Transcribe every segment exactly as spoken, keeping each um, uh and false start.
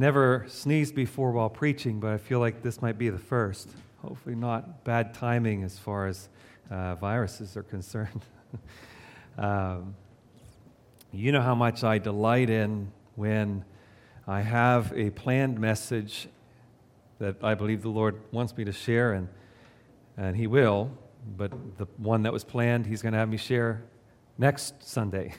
never sneezed before while preaching, but I feel like this might be the first. Hopefully not bad timing as far as uh, viruses are concerned. um, you know how much I delight in when I have a planned message that I believe the Lord wants me to share, and and He will, but the one that was planned, He's going to have me share next Sunday.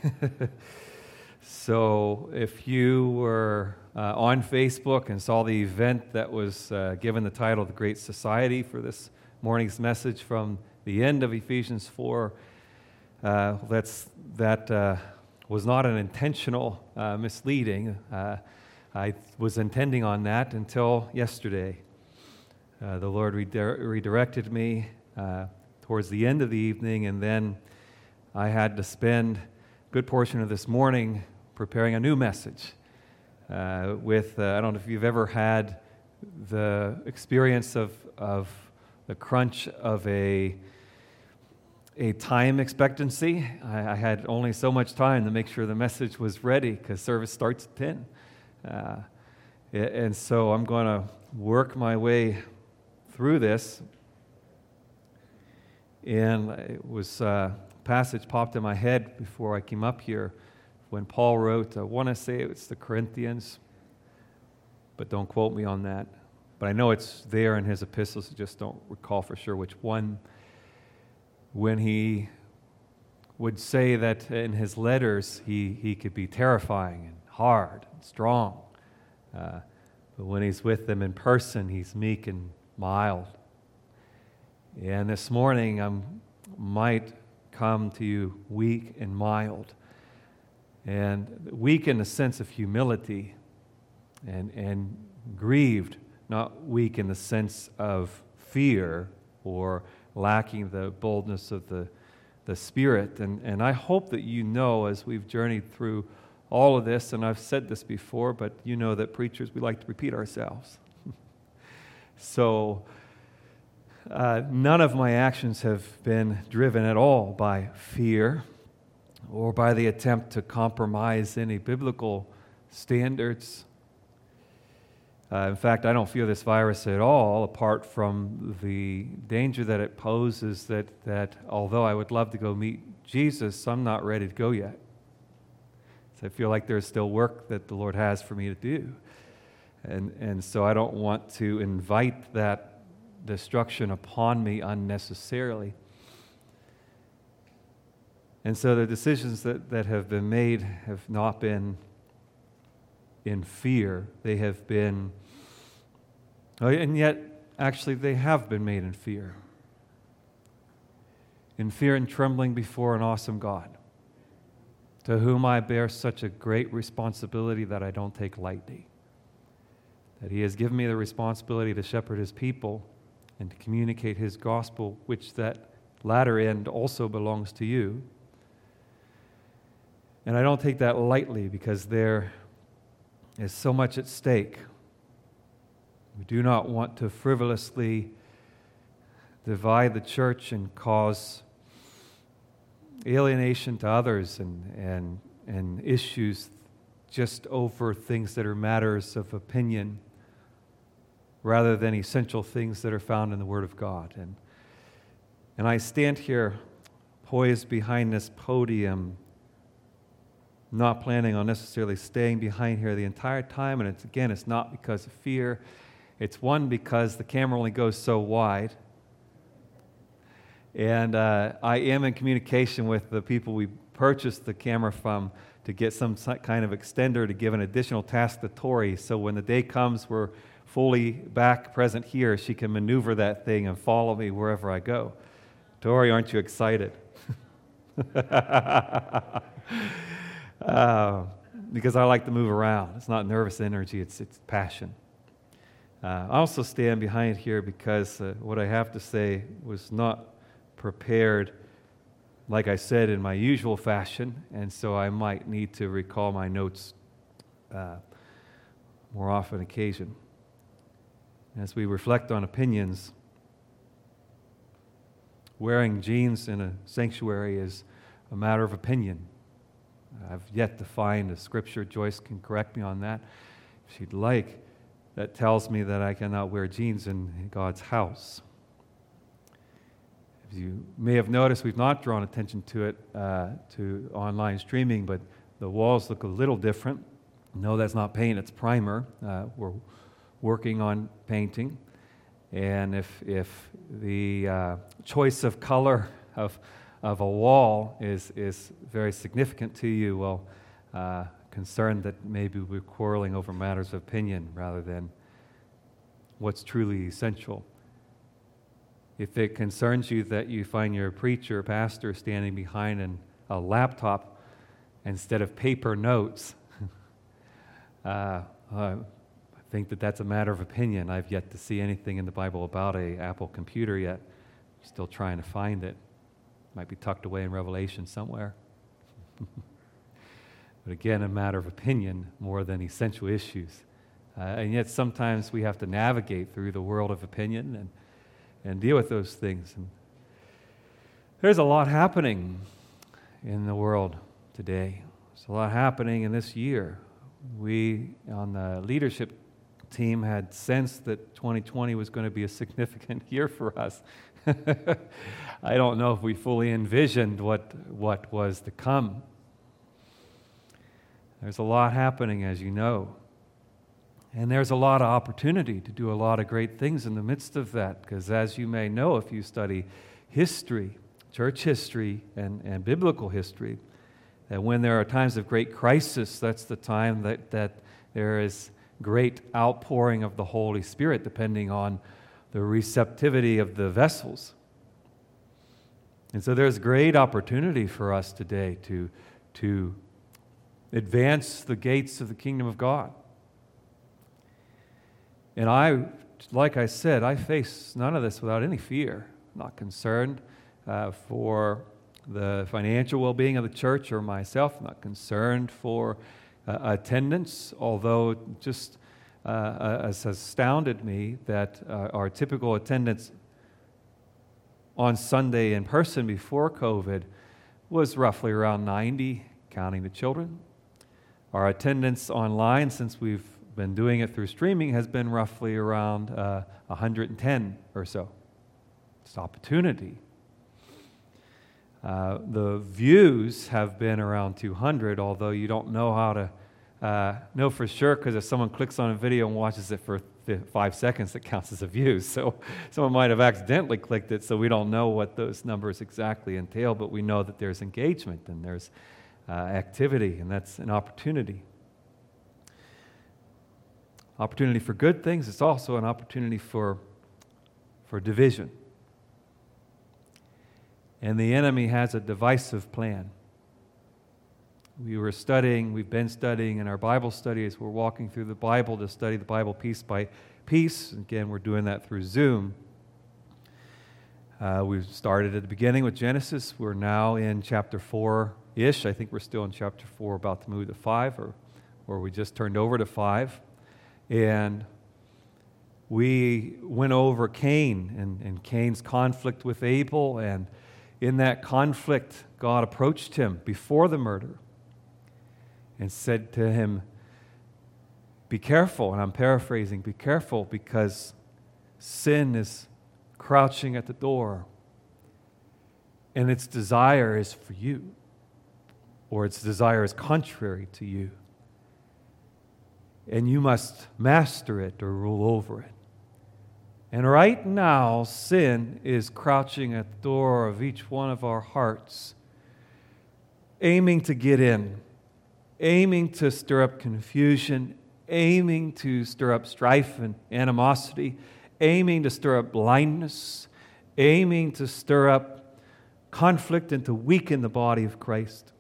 So if you were uh, on Facebook and saw the event that was uh, given the title The Great Society for this morning's message from the end of Ephesians four, uh, that's, that uh, was not an intentional uh, misleading. Uh, I was intending on that until yesterday. Uh, the Lord redi- redirected me uh, towards the end of the evening, and then I had to spend a good portion of this morning preparing a new message uh, with, uh, I don't know if you've ever had the experience of, of the crunch of a, a time expectancy. I, I had only so much time to make sure the message was ready because service starts at ten. Uh, and so I'm going to work my way through this. And it was uh, a passage popped in my head before I came up here when Paul wrote, I want to say it's the Corinthians, but don't quote me on that. But I know it's there in his epistles, I just don't recall for sure which one. When he would say that in his letters he, he could be terrifying and hard and strong. Uh, but when he's with them in person, he's meek and mild. And this morning I might come to you weak and mild. And weak in the sense of humility, and, and grieved, not weak in the sense of fear or lacking the boldness of the, the Spirit. And, and I hope that you know, as we've journeyed through all of this, and I've said this before, but you know that preachers, we like to repeat ourselves. so uh, none of my actions have been driven at all by fear or by the attempt to compromise any biblical standards. Uh, in fact, I don't fear this virus at all, apart from the danger that it poses, that, that although I would love to go meet Jesus, I'm not ready to go yet. So I feel like there's still work that the Lord has for me to do. And, and so I don't want to invite that destruction upon me unnecessarily. And so the decisions that, that have been made have not been in fear. They have been, oh, and yet, actually, they have been made in fear. In fear and trembling before an awesome God, to whom I bear such a great responsibility that I don't take lightly. That He has given me the responsibility to shepherd His people and to communicate His gospel, which that latter end also belongs to you. And I don't take that lightly because there is so much at stake. We do not want to frivolously divide the church and cause alienation to others and, and, and issues just over things that are matters of opinion rather than essential things that are found in the Word of God. And, and I stand here poised behind this podium, not planning on necessarily staying behind here the entire time. And it's again, it's not because of fear. It's one, because the camera only goes so wide. And uh, I am in communication with the people we purchased the camera from to get some kind of extender to give an additional task to Tori. So when the day comes we're fully back present here, she can maneuver that thing and follow me wherever I go. Tori, aren't you excited? Uh, because I like to move around. It's not nervous energy, it's it's passion. Uh, I also stand behind here because uh, what I have to say was not prepared, like I said, in my usual fashion, and so I might need to recall my notes uh, more often occasion. As we reflect on opinions, wearing jeans in a sanctuary is a matter of opinion. I've yet to find a scripture. Joyce can correct me on that. she'd like, that tells me that I cannot wear jeans in God's house. As you may have noticed, we've not drawn attention to it, uh, to online streaming, but the walls look a little different. No, that's not paint, it's primer. Uh, we're working on painting. And if if the uh, choice of color of of a wall is is very significant to you, well, uh, concerned that maybe we're quarreling over matters of opinion rather than what's truly essential. If it concerns you that you find your preacher or pastor standing behind an, a laptop instead of paper notes, uh, uh, I think that that's a matter of opinion. I've yet to see anything in the Bible about a Apple computer yet. I'm still trying to find it. Might be tucked away in Revelation somewhere. But again, a matter of opinion more than essential issues. Uh, and yet sometimes we have to navigate through the world of opinion and, and deal with those things. And there's a lot happening in the world today. There's a lot happening in this year. We, on the leadership team, had sensed that twenty twenty was going to be a significant year for us. I don't know if we fully envisioned what what was to come. There's a lot happening, as you know. And there's a lot of opportunity to do a lot of great things in the midst of that, because as you may know, if you study history, church history, and, and biblical history, that when there are times of great crisis, that's the time that, that there is great outpouring of the Holy Spirit, depending on the receptivity of the vessels. And so there's great opportunity for us today to, to advance the gates of the kingdom of God. And I, like I said, I face none of this without any fear. I'm not concerned uh, for the financial well-being of the church or myself. I'm not concerned for uh, attendance, although just uh, has astounded me that uh, our typical attendance on Sunday in person before COVID was roughly around ninety, counting the children. Our attendance online, since we've been doing it through streaming, has been roughly around uh, one hundred ten or so. It's opportunity. Uh, the views have been around two hundred, although you don't know how to uh, know for sure, because if someone clicks on a video and watches it for th- five seconds, it counts as a view. So someone might have accidentally clicked it, so we don't know what those numbers exactly entail, but we know that there's engagement and there's uh, activity, and that's an opportunity. Opportunity for good things. It's also an opportunity for, for division. And the enemy has a divisive plan. We were studying, we've been studying in our Bible study as we're walking through the Bible to study the Bible piece by piece. Again, we're doing that through Zoom. Uh, we started at the beginning with Genesis. We're now in chapter four-ish. I think we're still in chapter four, about to move to five, or, or we just turned over to five. And we went over Cain and, and Cain's conflict with Abel, and in that conflict, God approached him before the murder and said to him, be careful, and I'm paraphrasing, be careful because sin is crouching at the door and its desire is for you, or its desire is contrary to you. And you must master it or rule over it. And right now, sin is crouching at the door of each one of our hearts, aiming to get in, aiming to stir up confusion, aiming to stir up strife and animosity, aiming to stir up blindness, aiming to stir up conflict and to weaken the body of Christ.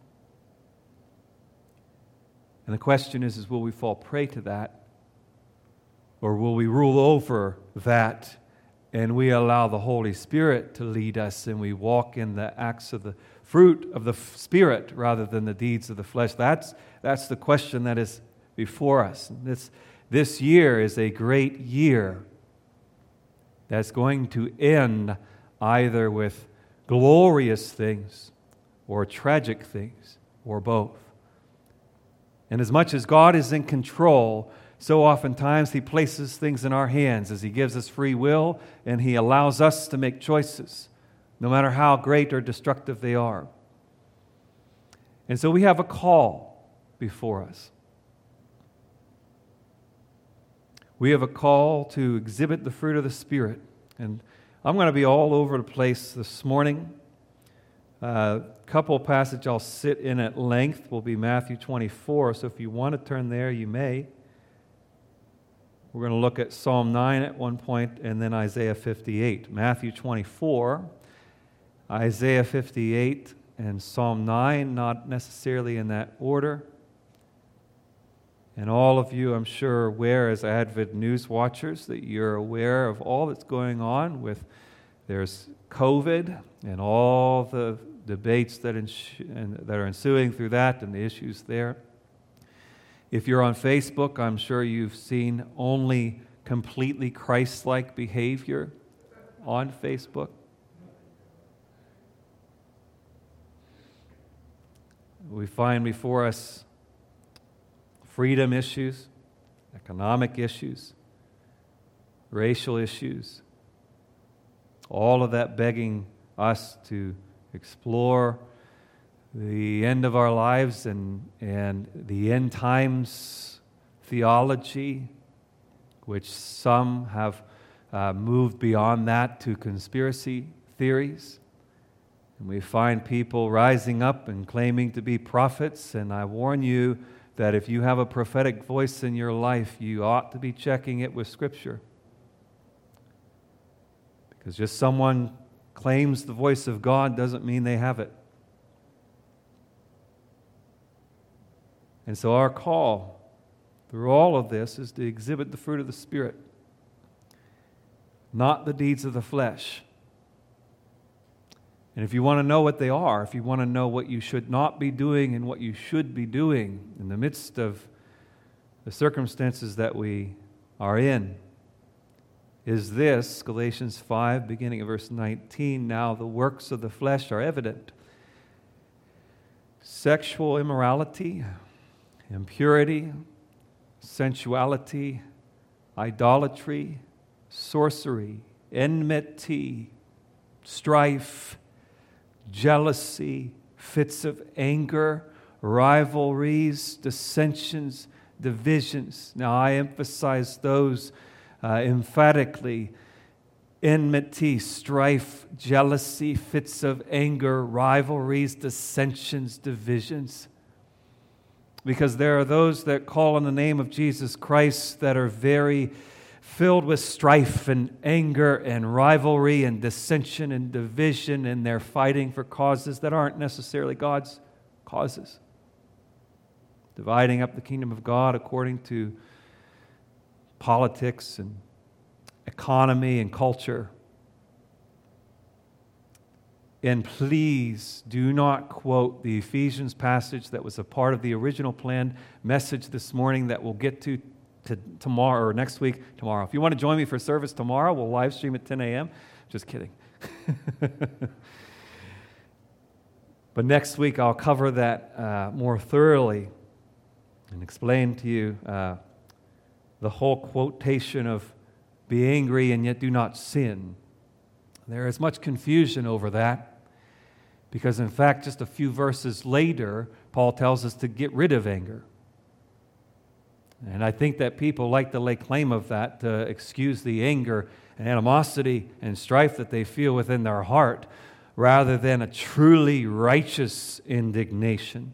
And the question is, is will we fall prey to that? Or will we rule over that and we allow the Holy Spirit to lead us and we walk in the acts of the fruit of the Spirit rather than the deeds of the flesh? That's, that's the question that is before us. This, this year is a great year that's going to end either with glorious things or tragic things or both. And as much as God is in control, so oftentimes He places things in our hands as He gives us free will, and He allows us to make choices, no matter how great or destructive they are. And so we have a call before us. We have a call to exhibit the fruit of the Spirit. And I'm going to be all over the place this morning. A uh, couple passage I'll sit in at length will be Matthew twenty-four, so if you want to turn there, you may. We're going to look at Psalm nine at one point, and then Isaiah fifty-eight. Matthew twenty-four, Isaiah fifty-eight, and Psalm nine, not necessarily in that order. And all of you, I'm sure, are aware as avid news watchers that you're aware of all that's going on with, there's COVID and all the debates that, ins- and that are ensuing through that and the issues there. If you're on Facebook, I'm sure you've seen only completely Christ-like behavior on Facebook. We find before us freedom issues, economic issues, racial issues, all of that begging us to explore the end of our lives and, and the end times theology, which some have uh, moved beyond that to conspiracy theories. And we find people rising up and claiming to be prophets, and I warn you that if you have a prophetic voice in your life, you ought to be checking it with Scripture. Because just someone claims the voice of God doesn't mean they have it. And so our call through all of this is to exhibit the fruit of the Spirit, not the deeds of the flesh. And if you want to know what they are, if you want to know what you should not be doing and what you should be doing in the midst of the circumstances that we are in, is this, Galatians five, beginning of verse nineteen, now the works of the flesh are evident. Sexual immorality, impurity, sensuality, idolatry, sorcery, enmity, strife, jealousy, fits of anger, rivalries, dissensions, divisions. Now I emphasize those uh, emphatically. Enmity, strife, jealousy, fits of anger, rivalries, dissensions, divisions. Because there are those that call on the name of Jesus Christ that are very filled with strife and anger and rivalry and dissension and division, and they're fighting for causes that aren't necessarily God's causes. Dividing up the kingdom of God according to politics and economy and culture. And please do not quote the Ephesians passage that was a part of the original planned message this morning that we'll get to To tomorrow or next week, tomorrow. If you want to join me for service tomorrow, we'll live stream at ten a.m. Just kidding. But next week I'll cover that uh, more thoroughly and explain to you uh, the whole quotation of be angry and yet do not sin. There is much confusion over that because in fact just a few verses later Paul tells us to get rid of anger. And I think that people like to lay claim of that to excuse the anger and animosity and strife that they feel within their heart rather than a truly righteous indignation.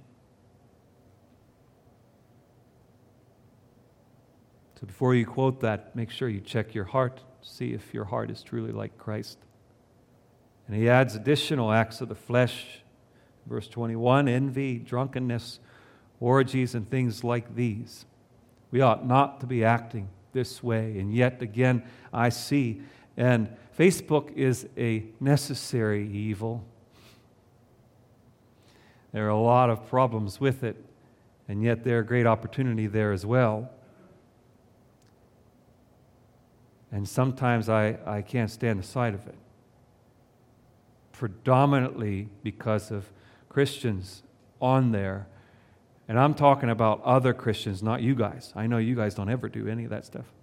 So before you quote that, make sure you check your heart, see if your heart is truly like Christ. And he adds additional acts of the flesh. Verse twenty-one, envy, drunkenness, orgies, and things like these. We ought not to be acting this way. And yet again, I see, and Facebook is a necessary evil. There are a lot of problems with it, and yet there are great opportunity there as well. And sometimes I, I can't stand the sight of it. Predominantly because of Christians on there And I'm talking about other Christians, not you guys. I know you guys don't ever do any of that stuff.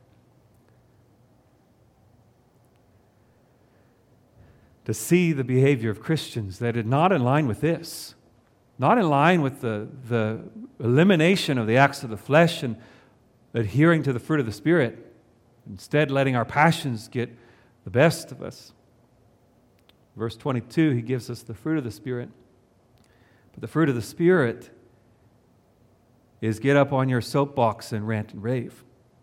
To see the behavior of Christians that is not in line with this, not in line with the, the elimination of the acts of the flesh and adhering to the fruit of the Spirit, instead letting our passions get the best of us. Verse twenty-two, he gives us the fruit of the Spirit. But the fruit of the Spirit is get up on your soapbox and rant and rave.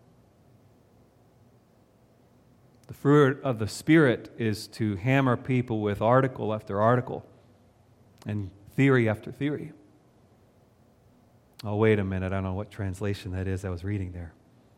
The fruit of the Spirit is to hammer people with article after article and theory after theory. Oh, wait a minute. I don't know what translation that is I was reading there.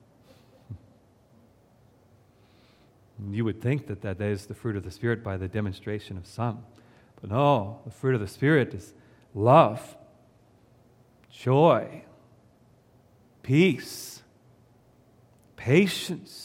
You would think that that is the fruit of the Spirit by the demonstration of some. But no, the fruit of the Spirit is love, joy, peace, patience,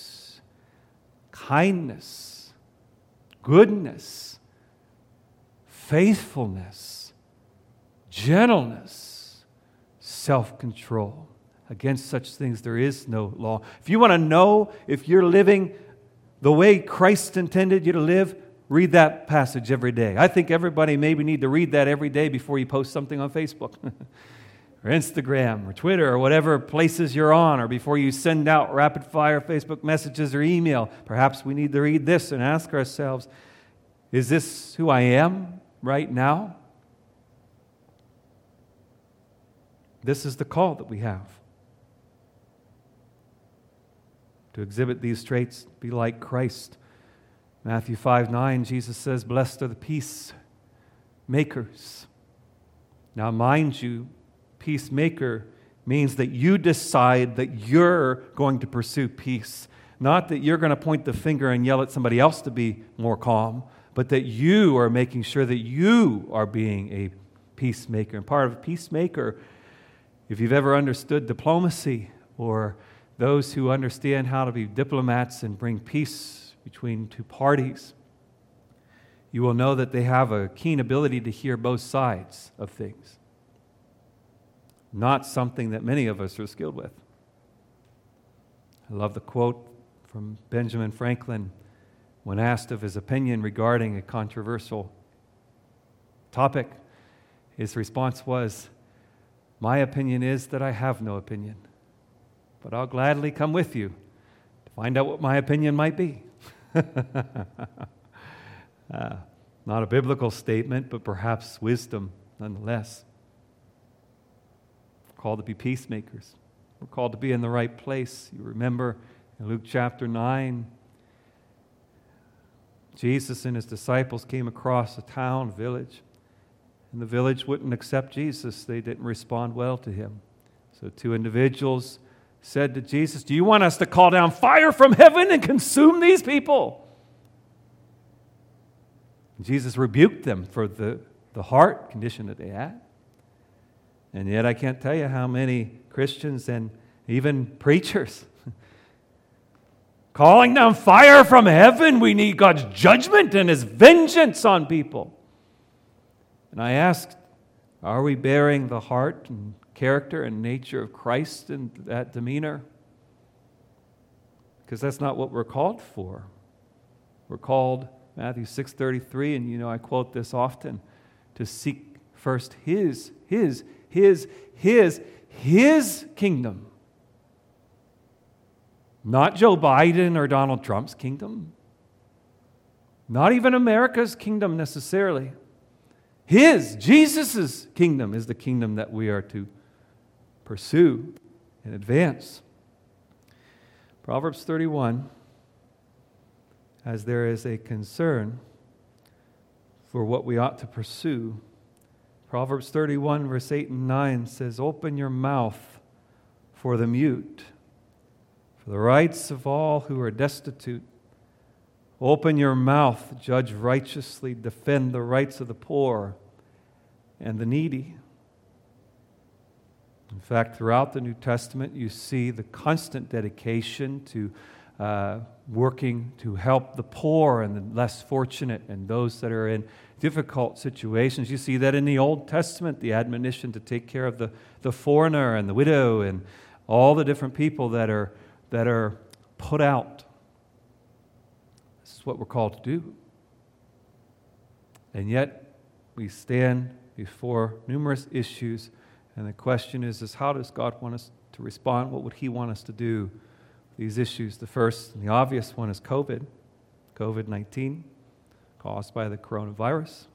kindness, goodness, faithfulness, gentleness, self-control. Against such things there is no law. If you want to know if you're living the way Christ intended you to live, read that passage every day. I think everybody maybe need to read that every day before you post something on Facebook or Instagram or Twitter or whatever places you're on, or before you send out rapid-fire Facebook messages or email. Perhaps we need to read this and ask ourselves, is this who I am right now? This is the call that we have. To exhibit these traits, be like Christ. Matthew five nine, Jesus says, "Blessed are the peacemakers." Now, mind you, peacemaker means that you decide that you're going to pursue peace. Not that you're going to point the finger and yell at somebody else to be more calm, but that you are making sure that you are being a peacemaker. And part of a peacemaker, if you've ever understood diplomacy, or those who understand how to be diplomats and bring peace between two parties, you will know that they have a keen ability to hear both sides of things. Not something that many of us are skilled with. I love the quote from Benjamin Franklin when asked of his opinion regarding a controversial topic. His response was, "My opinion is that I have no opinion, but I'll gladly come with you to find out what my opinion might be." uh, not a biblical statement, but perhaps wisdom nonetheless. We're called to be peacemakers. We're called to be in the right place. You remember in Luke chapter nine, Jesus and his disciples came across a town, village, and the village wouldn't accept Jesus. They didn't respond well to him. So two individuals said to Jesus, "Do you want us to call down fire from heaven and consume these people?" Jesus rebuked them for the, the heart condition that they had. And yet I can't tell you how many Christians and even preachers calling down fire from heaven. We need God's judgment and his vengeance on people. And I asked, are we bearing the heart and character and nature of Christ in that demeanor? Because that's not what we're called for. We're called, Matthew six thirty-three, and you know I quote this often, to seek first his, his, his, his, his kingdom. Not Joe Biden or Donald Trump's kingdom. Not even America's kingdom necessarily. His, Jesus' kingdom is the kingdom that we are to pursue and advance. Proverbs thirty-one, as there is a concern for what we ought to pursue. Proverbs thirty-one, verse eight and nine says, "Open your mouth for the mute, for the rights of all who are destitute. Open your mouth, judge righteously, defend the rights of the poor and the needy." In fact, throughout the New Testament, you see the constant dedication to uh, working to help the poor and the less fortunate and those that are in difficult situations. You see that in the Old Testament, the admonition to take care of the, the foreigner and the widow and all the different people that are, that are put out. This is what we're called to do. And yet, we stand before numerous issues, and the question is, is how does God want us to respond? What would He want us to do with these issues? The first and the obvious one is COVID, covid nineteen, caused by the coronavirus.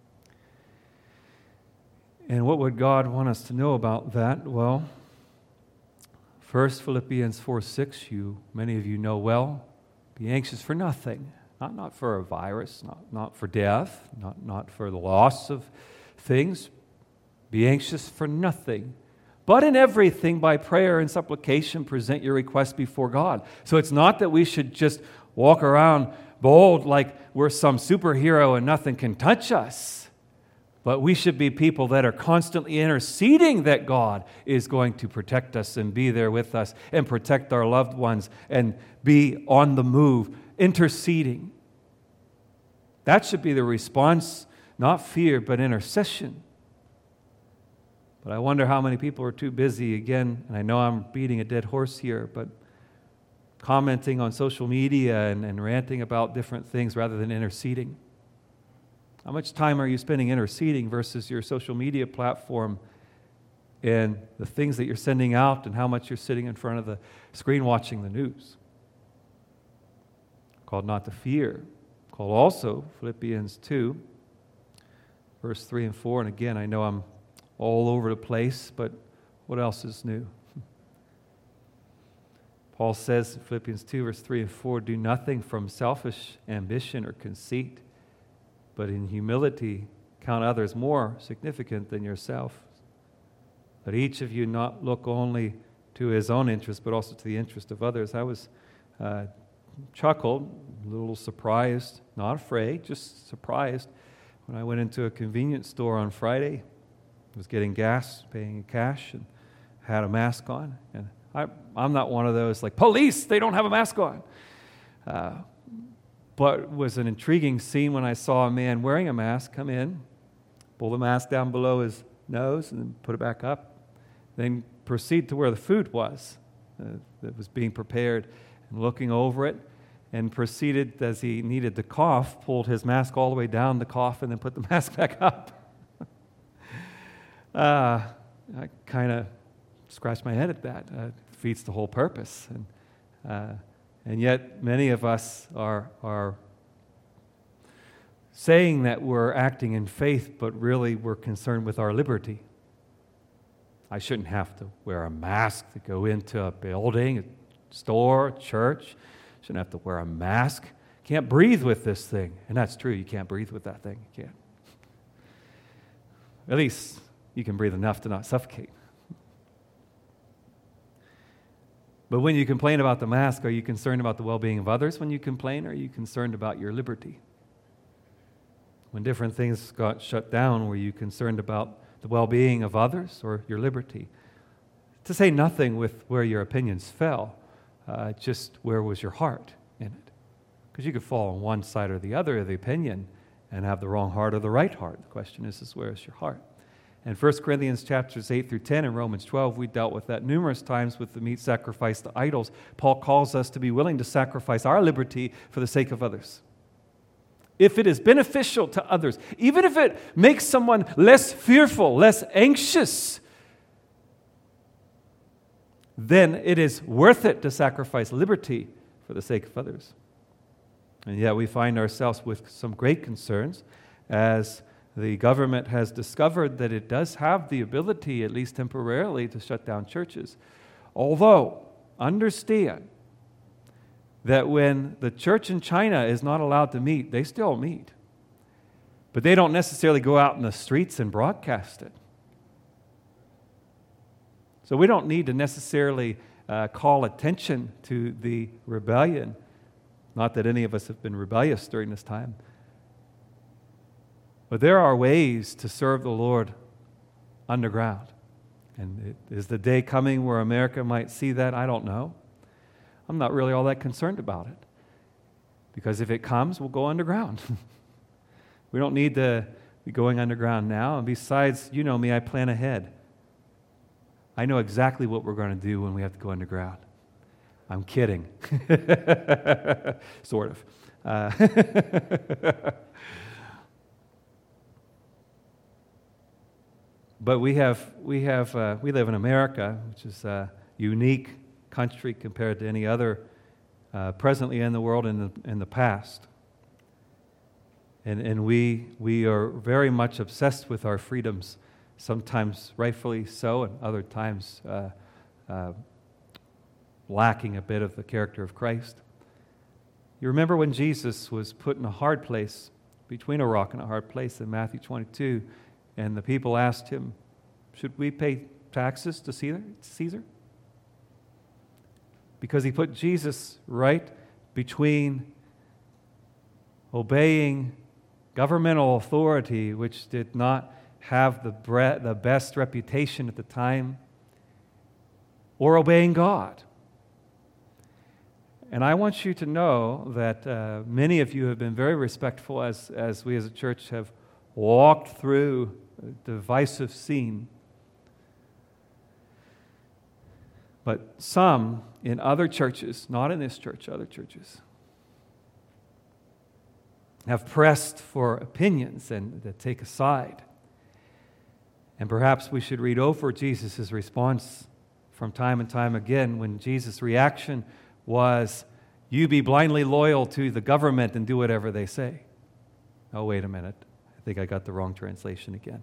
And what would God want us to know about that? Well, first, Philippians four six, you, many of you know well, be anxious for nothing. Not, not for a virus, not, not for death, not, not for the loss of things. Be anxious for nothing. But in everything, by prayer and supplication, present your requests before God. So it's not that we should just walk around bold like we're some superhero and nothing can touch us. But we should be people that are constantly interceding that God is going to protect us and be there with us and protect our loved ones and be on the move, interceding. That should be the response, not fear, but intercession. But I wonder how many people are too busy, again, and I know I'm beating a dead horse here, but commenting on social media and, and ranting about different things rather than interceding. How much time are you spending interceding versus your social media platform and the things that you're sending out and how much you're sitting in front of the screen watching the news? Called not to fear. Called also, Philippians two, verse three and four. And again, I know I'm all over the place, but what else is new? Paul says in Philippians two, verse three and four, do nothing from selfish ambition or conceit, but in humility count others more significant than yourself. Let each of you not look only to his own interest, but also to the interest of others. I was uh, chuckled, a little surprised, not afraid, just surprised, when I went into a convenience store on Friday. I was getting gas, paying cash, and had a mask on. And I, I'm not one of those like, police, they don't have a mask on. Uh, but it was an intriguing scene when I saw a man wearing a mask come in, pull the mask down below his nose, and then put it back up, then proceed to where the food was uh, that was being prepared, and looking over it, and proceeded, as he needed to cough, pulled his mask all the way down to cough, and then put the mask back up. uh, I kind of scratched my head at that. Uh, it defeats the whole purpose. And, uh, and yet, many of us are, are saying that we're acting in faith, but really we're concerned with our liberty. I shouldn't have to wear a mask to go into a building, a store, church. Shouldn't have to wear a mask. Can't breathe with this thing. And that's true, you can't breathe with that thing. You can't. At least you can breathe enough to not suffocate. But when you complain about the mask, are you concerned about the well-being of others when you complain, or are you concerned about your liberty? When different things got shut down, were you concerned about the well-being of others or your liberty? To say nothing with where your opinions fell, uh, just where was your heart in it? Because you could fall on one side or the other of the opinion and have the wrong heart or the right heart. The question is, is where is your heart? In First Corinthians chapters eight through ten and Romans twelve, we dealt with that numerous times with the meat sacrificed to idols. Paul calls us to be willing to sacrifice our liberty for the sake of others. If it is beneficial to others, even if it makes someone less fearful, less anxious, then it is worth it to sacrifice liberty for the sake of others. And yet we find ourselves with some great concerns as the government has discovered that it does have the ability, at least temporarily, to shut down churches. Although, understand that when the church in China is not allowed to meet, they still meet. But they don't necessarily go out in the streets and broadcast it. So we don't need to necessarily uh, call attention to the rebellion. Not that any of us have been rebellious during this time. But there are ways to serve the Lord underground. And it, is the day coming where America might see that? I don't know. I'm not really all that concerned about it. Because if it comes, we'll go underground. We don't need to be going underground now. And besides, you know me, I plan ahead. I know exactly what we're going to do when we have to go underground. I'm kidding. Sort of. Uh, but we have, we have, uh, we live in America, which is a unique country compared to any other uh, presently in the world in the, in the past. And, and we, we are very much obsessed with our freedoms, sometimes rightfully so, and other times uh, uh, lacking a bit of the character of Christ. You remember when Jesus was put in a hard place, between a rock and a hard place in Matthew twenty-two, and the people asked him, should we pay taxes to Caesar? Caesar? Because he put Jesus right between obeying governmental authority, which did not have the, bre- the best reputation at the time, or obeying God. And I want you to know that uh, many of you have been very respectful as, as we as a church have walked through a divisive scene. But some in other churches, not in this church, other churches, have pressed for opinions and to take a side. And perhaps we should read over Jesus' response from time and time again when Jesus' reaction was, you be blindly loyal to the government and do whatever they say. Oh, wait a minute. I think I got the wrong translation again.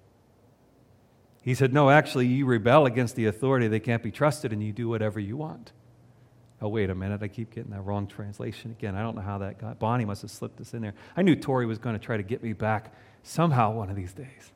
He said, no, actually, you rebel against the authority. They can't be trusted, and you do whatever you want. Oh, wait a minute. I keep getting that wrong translation again. I don't know how that got. Bonnie must have slipped this in there. I knew Tori was going to try to get me back somehow one of these days.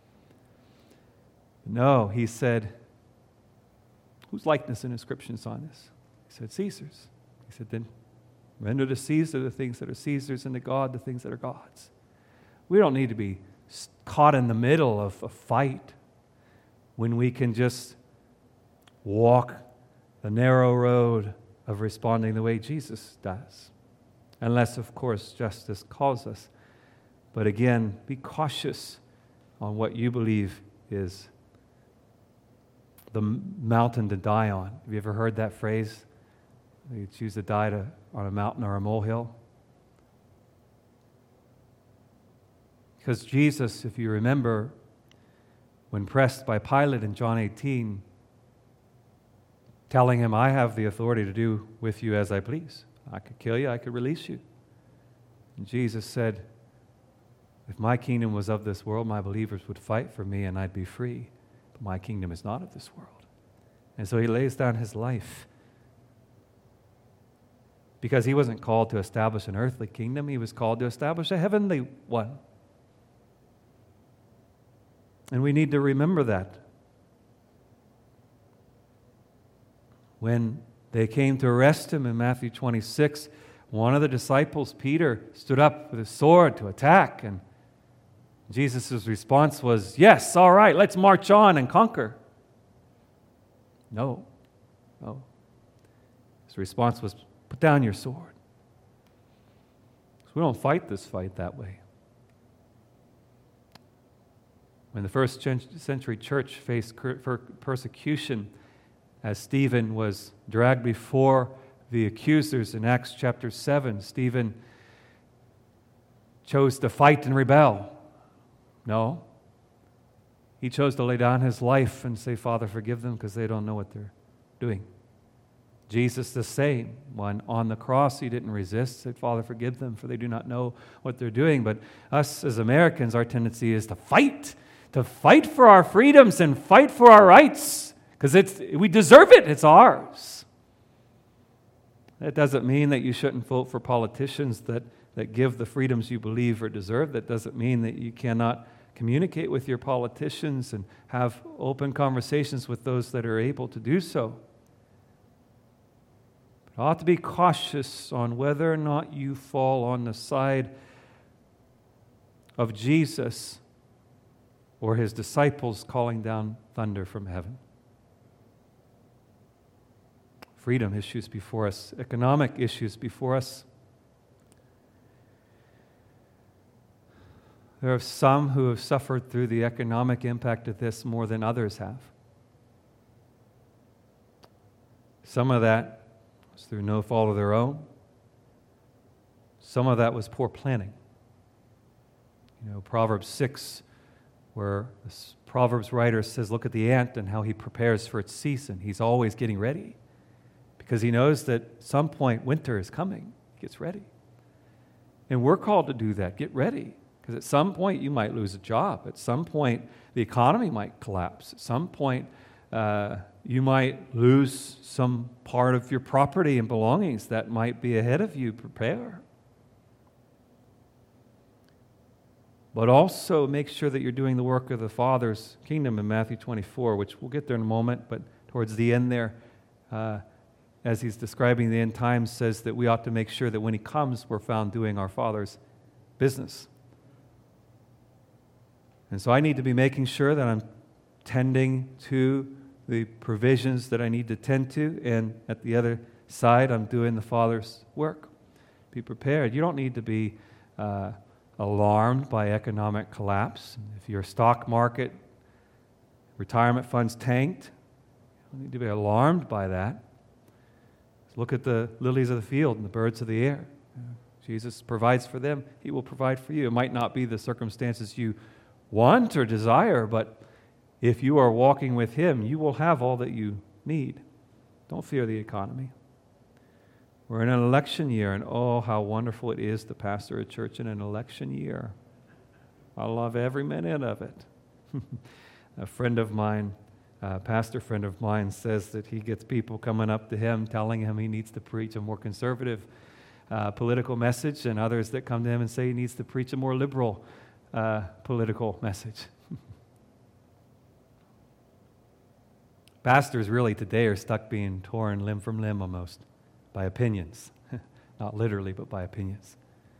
No, he said, whose likeness and inscription is on this? He said, Caesar's. He said, then render to Caesar the things that are Caesar's and to God the things that are God's. We don't need to be caught in the middle of a fight when we can just walk the narrow road of responding the way Jesus does. Unless, of course, justice calls us. But again, be cautious on what you believe is the mountain to die on. Have you ever heard that phrase? You choose to die to, on a mountain or a molehill? Because Jesus, if you remember, when pressed by Pilate in John eighteen, telling him, I have the authority to do with you as I please. I could kill you, I could release you. And Jesus said, if my kingdom was of this world, my believers would fight for me and I'd be free. But my kingdom is not of this world. And so he lays down his life. Because he wasn't called to establish an earthly kingdom, he was called to establish a heavenly one. And we need to remember that. When they came to arrest him in Matthew twenty-six, one of the disciples, Peter, stood up with his sword to attack. And Jesus' response was, yes, all right, let's march on and conquer. No, no. His response was, put down your sword. So we don't fight this fight that way. When the first century church faced persecution, as Stephen was dragged before the accusers in Acts chapter seven, Stephen chose to fight and rebel. No. He chose to lay down his life and say, Father, forgive them because they don't know what they're doing. Jesus the same. When on the cross he didn't resist, said, Father, forgive them for they do not know what they're doing. But us as Americans, our tendency is to fight, to fight for our freedoms and fight for our rights because it's we deserve it. It's ours. That doesn't mean that you shouldn't vote for politicians that, that give the freedoms you believe or deserve. That doesn't mean that you cannot communicate with your politicians and have open conversations with those that are able to do so. But ought to be cautious on whether or not you fall on the side of Jesus or his disciples calling down thunder from heaven. freedom issues before us, economic issues before us. There are some who have suffered through the economic impact of this more than others have. Some of that was through no fault of their own. Some of that was poor planning. You know, Proverbs six, where the Proverbs writer says, look at the ant and how he prepares for its season. He's always getting ready because he knows that at some point winter is coming. He gets ready. And we're called to do that, get ready. Because at some point you might lose a job. At some point the economy might collapse. At some point uh, you might lose some part of your property and belongings that might be ahead of you. Prepare. But also make sure that you're doing the work of the Father's kingdom in Matthew twenty-four, which we'll get there in a moment, but towards the end there, uh, as he's describing the end times, says that we ought to make sure that when he comes, we're found doing our Father's business. And so I need to be making sure that I'm tending to the provisions that I need to tend to, and at the other side, I'm doing the Father's work. Be prepared. You don't need to be uh, alarmed by economic collapse. If your stock market, retirement funds tanked, you don't need to be alarmed by that. Just look at the lilies of the field and the birds of the air. Jesus provides for them. He will provide for you. It might not be the circumstances you want or desire, but if you are walking with Him, you will have all that you need. Don't fear the economy. We're in an election year, and oh, how wonderful it is to pastor a church in an election year. I love every minute of it. A friend of mine, a pastor friend of mine, says that he gets people coming up to him telling him he needs to preach a more conservative uh, political message, and others that come to him and say he needs to preach a more liberal uh, political message. Pastors really today are stuck being torn limb from limb almost by opinions. Not literally, but by opinions.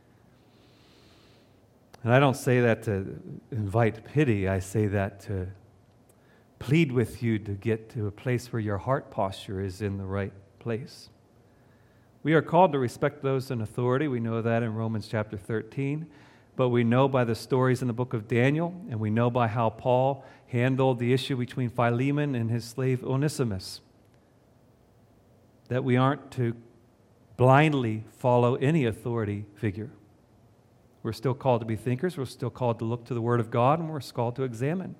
And I don't say that to invite pity. I say that to plead with you to get to a place where your heart posture is in the right place. We are called to respect those in authority. We know that in Romans chapter thirteen. But we know by the stories in the book of Daniel, and we know by how Paul handled the issue between Philemon and his slave Onesimus, that we aren't to blindly follow any authority figure. We're still called to be thinkers. We're still called to look to the Word of God, and we're called to examine.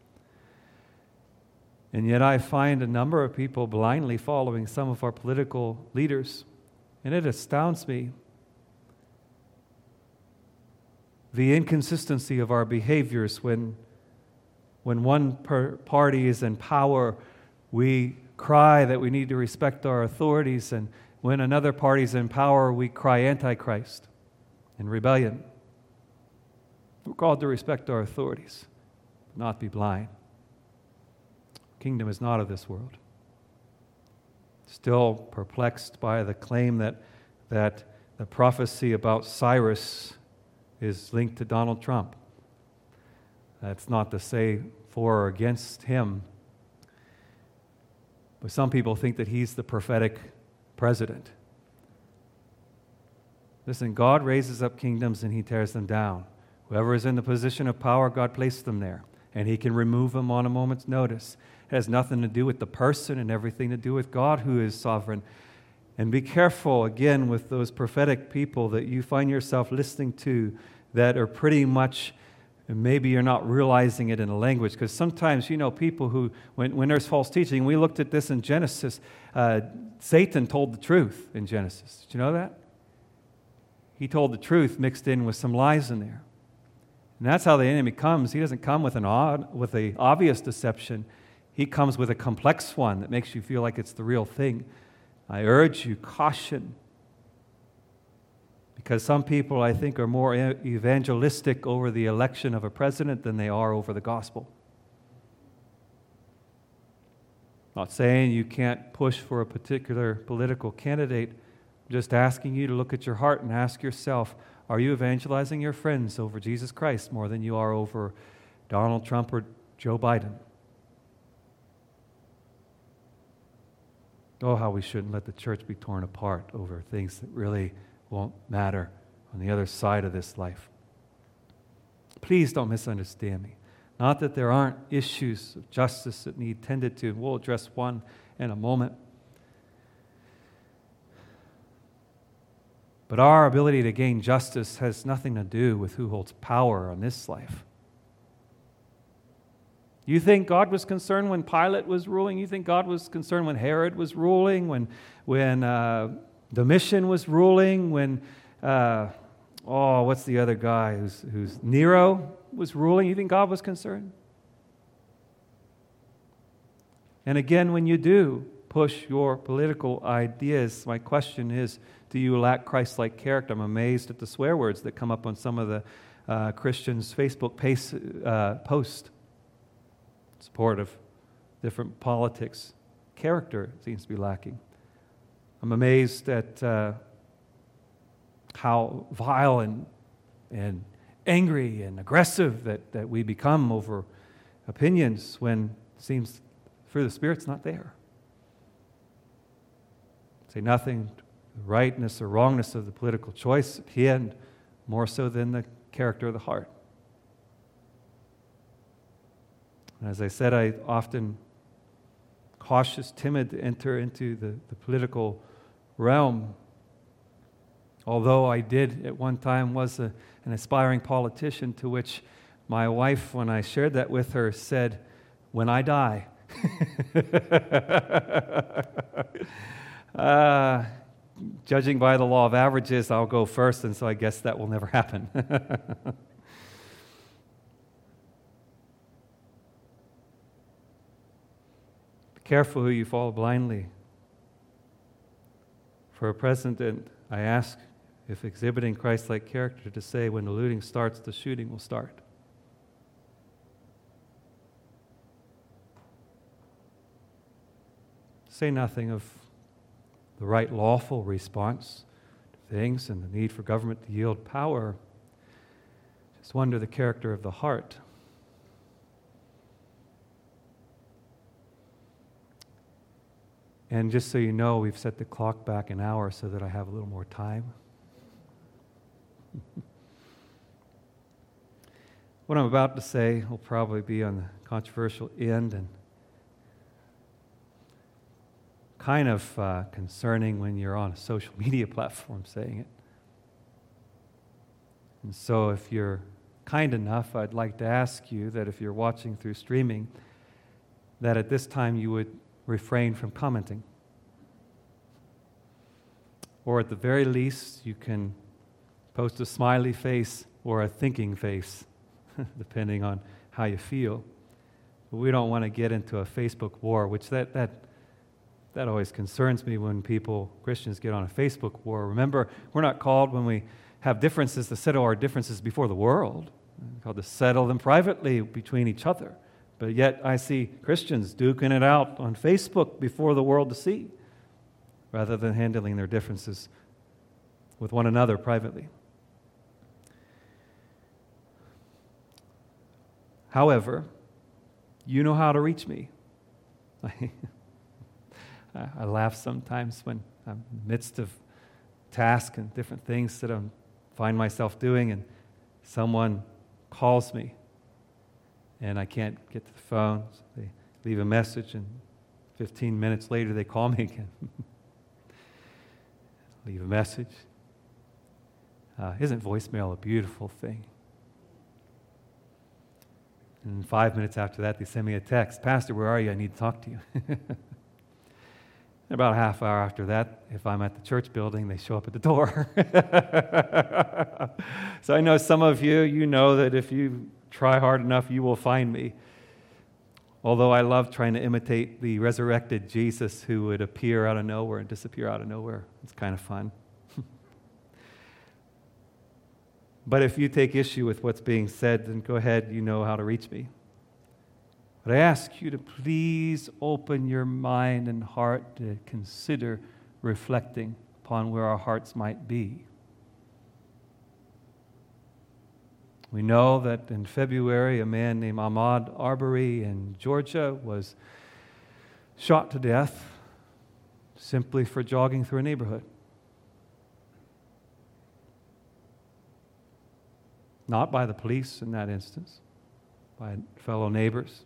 And yet I find a number of people blindly following some of our political leaders, and it astounds me. The inconsistency of our behaviors when, when one per party is in power, we cry that we need to respect our authorities, and when another party is in power, we cry Antichrist and rebellion. We're called to respect our authorities, not be blind. The kingdom is not of this world. Still perplexed by the claim that, that the prophecy about Cyrus is linked to Donald Trump. That's not to say for or against him, but some people think that he's the prophetic president. Listen, God raises up kingdoms and He tears them down. Whoever is in the position of power, God placed them there, and He can remove them on a moment's notice. It has nothing to do with the person and everything to do with God who is sovereign. And be careful, again, with those prophetic people that you find yourself listening to that are pretty much, and maybe you're not realizing it in a language, because sometimes, you know, people who, when, when there's false teaching, we looked at this in Genesis, uh, Satan told the truth in Genesis. Did you know that? He told the truth mixed in with some lies in there. And that's how the enemy comes. He doesn't come with an odd, with a obvious deception. He comes with a complex one that makes you feel like it's the real thing. I urge you, caution. Because some people, I think, are more evangelistic over the election of a president than they are over the gospel. Not saying you can't push for a particular political candidate. I'm just asking you to look at your heart and ask yourself, are you evangelizing your friends over Jesus Christ more than you are over Donald Trump or Joe Biden? Oh, how we shouldn't let the church be torn apart over things that really won't matter on the other side of this life. Please don't misunderstand me. Not that there aren't issues of justice that need tended to. We'll address one in a moment. But our ability to gain justice has nothing to do with who holds power on this life. You think God was concerned when Pilate was ruling? You think God was concerned when Herod was ruling, when when uh, Domitian was ruling, when, uh, oh, what's the other guy who's, who's Nero was ruling? You think God was concerned? And again, when you do push your political ideas, my question is, do you lack Christ-like character? I'm amazed at the swear words that come up on some of the uh, Christians' Facebook pace, uh, posts. Support of different politics. Character seems to be lacking. I'm amazed at uh, how vile and, and angry and aggressive that, that we become over opinions when it seems fruit of the Spirit's not there. Say nothing to the rightness or wrongness of the political choice at the end, more so than the character of the heart. And as I said, I often cautious, timid to enter into the, the political realm. Although I did at one time was a, an aspiring politician, to which my wife, when I shared that with her, said, "When I die." uh, judging by the law of averages, I'll go first, and so I guess that will never happen. Careful who you follow blindly. For a president, I ask if exhibiting Christ-like character to say when the looting starts, the shooting will start. Say nothing of the right lawful response to things and the need for government to yield power. Just wonder the character of the heart. And just so you know, we've set the clock back an hour so that I have a little more time. What I'm about to say will probably be on the controversial end and kind of uh, concerning when you're on a social media platform saying it. And so if you're kind enough, I'd like to ask you that if you're watching through streaming, that at this time you would refrain from commenting. Or at the very least, you can post a smiley face or a thinking face, depending on how you feel. But we don't want to get into a Facebook war, which that that that always concerns me when people, Christians, get on a Facebook war. Remember, we're not called when we have differences to settle our differences before the world. We're called to settle them privately between each other. But yet I see Christians duking it out on Facebook before the world to see, rather than handling their differences with one another privately. However, you know how to reach me. I laugh sometimes when I'm in the midst of tasks and different things that I find myself doing, and someone calls me, and I can't get to the phone. So they leave a message, and fifteen minutes later they call me again. Leave a message. Uh, isn't voicemail a beautiful thing? And five minutes after that, they send me a text. "Pastor, where are you? I need to talk to you." And about a half hour after that, if I'm at the church building, they show up at the door. So I know some of you, you know that if you try hard enough, you will find me. Although I love trying to imitate the resurrected Jesus who would appear out of nowhere and disappear out of nowhere. It's kind of fun. But if you take issue with what's being said, then go ahead, you know how to reach me. But I ask you to please open your mind and heart to consider reflecting upon where our hearts might be. We know that in February, a man named Ahmaud Arbery in Georgia was shot to death, simply for jogging through a neighborhood. Not by the police in that instance, by fellow neighbors.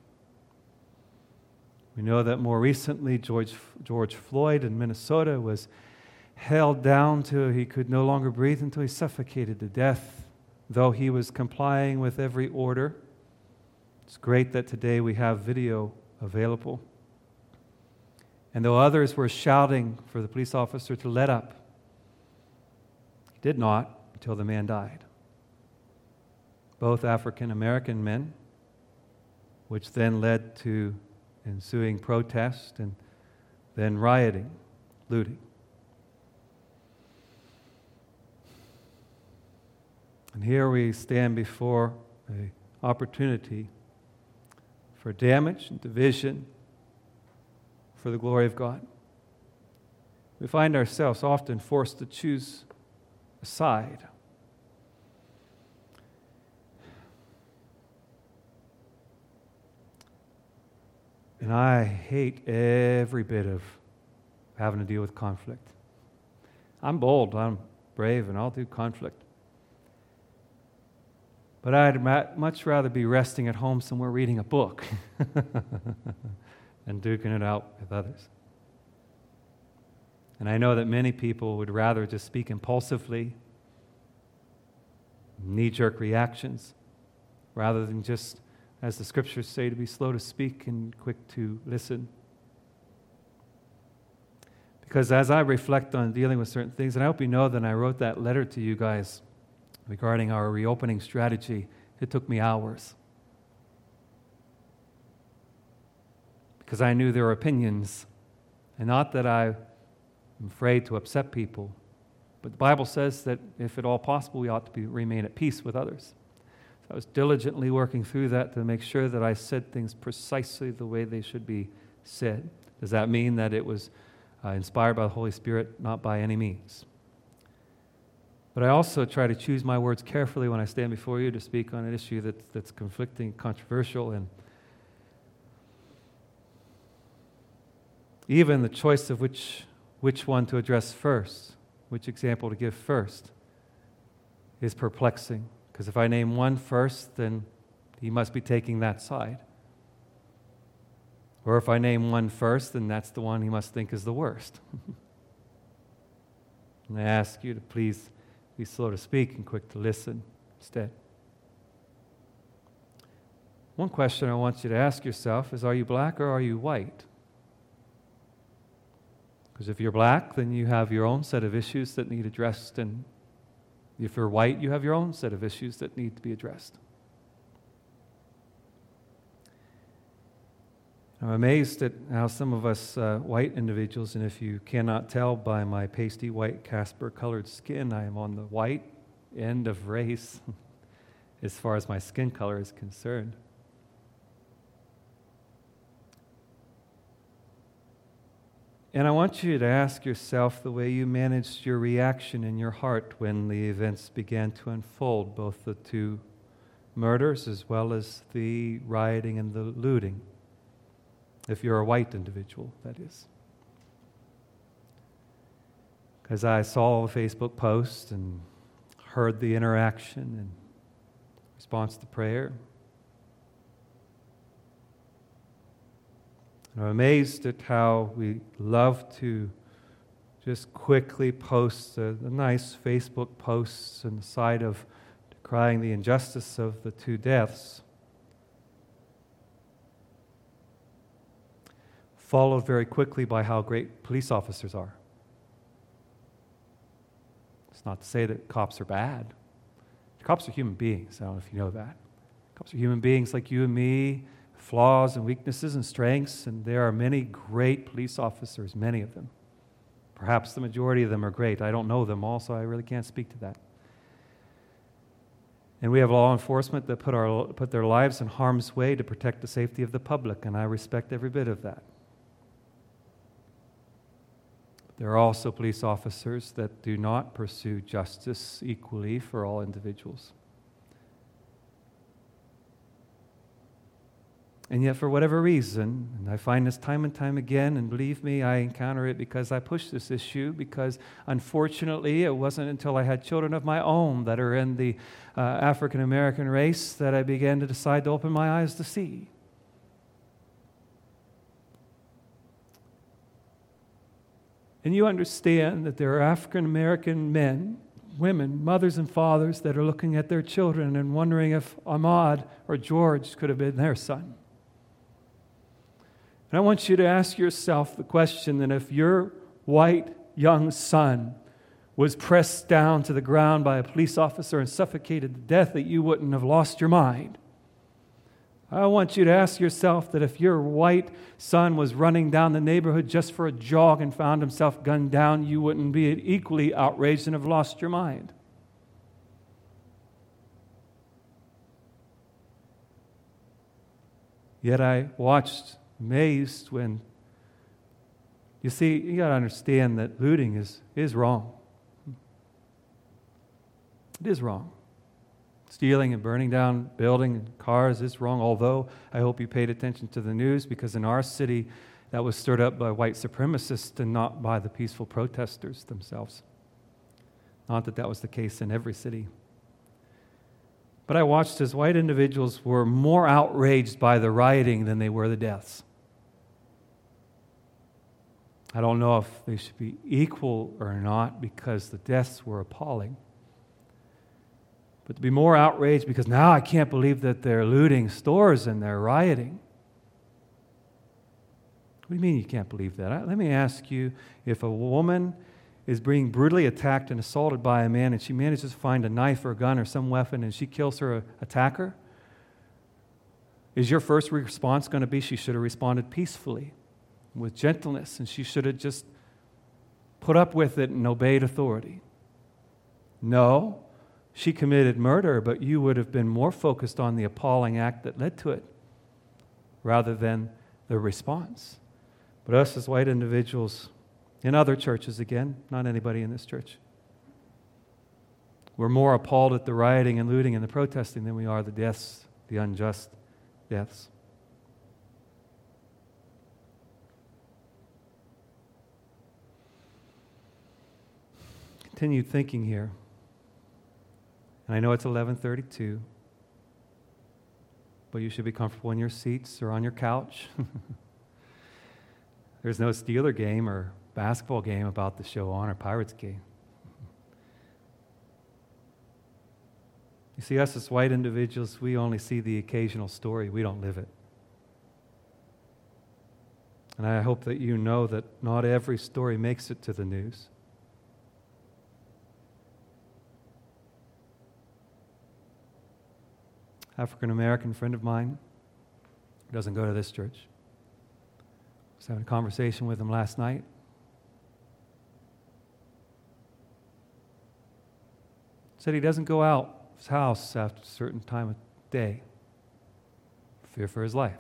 We know that more recently, George, George Floyd in Minnesota was held down till he could no longer breathe, until he suffocated to death, though he was complying with every order. It's great that today we have video available. And though others were shouting for the police officer to let up, he did not until the man died. Both African American men, which then led to ensuing protest and then rioting, looting. And here we stand before an opportunity for damage and division for the glory of God. We find ourselves often forced to choose a side. And I hate every bit of having to deal with conflict. I'm bold, I'm brave, and I'll do conflict. But I'd much rather be resting at home somewhere reading a book than duking it out with others. And I know that many people would rather just speak impulsively, knee-jerk reactions, rather than just, as the scriptures say, to be slow to speak and quick to listen. Because as I reflect on dealing with certain things, and I hope you know that I wrote that letter to you guys regarding our reopening strategy, it took me hours. Because I knew their opinions, and not that I'm afraid to upset people, but the Bible says that if at all possible, we ought to be, remain at peace with others. So I was diligently working through that to make sure that I said things precisely the way they should be said. Does that mean that it was uh, inspired by the Holy Spirit? Not by any means. But I also try to choose my words carefully when I stand before you to speak on an issue that's, that's conflicting, controversial, and even the choice of which, which one to address first, which example to give first, is perplexing. Because if I name one first, then he must be taking that side. Or if I name one first, then that's the one he must think is the worst. And I ask you to please be slow to speak and quick to listen instead. One question I want you to ask yourself is, are you black or are you white? Because if you're black, then you have your own set of issues that need addressed, and if you're white, you have your own set of issues that need to be addressed. I'm amazed at how some of us uh, white individuals, and if you cannot tell by my pasty white Casper-colored skin, I am on the white end of race as far as my skin color is concerned. And I want you to ask yourself the way you managed your reaction in your heart when the events began to unfold, both the two murders as well as the rioting and the looting. If you're a white individual, that is. Because I saw the Facebook post and heard the interaction and response to prayer. And I'm amazed at how we love to just quickly post the, the nice Facebook posts on the side of decrying the injustice of the two deaths, followed very quickly by how great police officers are. It's not to say that cops are bad. Cops are human beings. I don't know if you know that. Cops are human beings like you and me, flaws and weaknesses and strengths, and there are many great police officers, many of them. Perhaps the majority of them are great. I don't know them all, so I really can't speak to that. And we have law enforcement that put, our, put their lives in harm's way to protect the safety of the public, and I respect every bit of that. There are also police officers that do not pursue justice equally for all individuals. And yet, for whatever reason, and I find this time and time again, and believe me, I encounter it because I push this issue, because unfortunately, it wasn't until I had children of my own that are in the uh, African American race that I began to decide to open my eyes to see. And you understand that there are African American men, women, mothers and fathers that are looking at their children and wondering if Ahmad or George could have been their son. And I want you to ask yourself the question that if your white young son was pressed down to the ground by a police officer and suffocated to death, that you wouldn't have lost your mind. I want you to ask yourself that if your white son was running down the neighborhood just for a jog and found himself gunned down, you wouldn't be equally outraged and have lost your mind. Yet I watched amazed when, you see, you got to understand that looting is, is wrong. It is wrong. Stealing and burning down buildings and cars is wrong, although I hope you paid attention to the news, because in our city that was stirred up by white supremacists and not by the peaceful protesters themselves. Not that that was the case in every city. But I watched as white individuals were more outraged by the rioting than they were the deaths. I don't know if they should be equal or not, because the deaths were appalling. But to be more outraged because now I can't believe that they're looting stores and they're rioting. What do you mean you can't believe that? Let me ask you, if a woman is being brutally attacked and assaulted by a man and she manages to find a knife or a gun or some weapon and she kills her attacker, is your first response going to be she should have responded peacefully, with gentleness, and she should have just put up with it and obeyed authority? No, she committed murder, but you would have been more focused on the appalling act that led to it rather than the response. But us as white individuals, in other churches again, not anybody in this church, we're more appalled at the rioting and looting and the protesting than we are the deaths, the unjust deaths. Continue thinking here. And I know it's eleven thirty-two, but you should be comfortable in your seats or on your couch. There's no Steeler game or basketball game about to show on, or Pirates game. You see, us as white individuals, we only see the occasional story. We don't live it. And I hope that you know that not every story makes it to the news. African-American friend of mine who doesn't go to this church. I was having a conversation with him last night. Said he doesn't go out of his house after a certain time of day, fear for his life.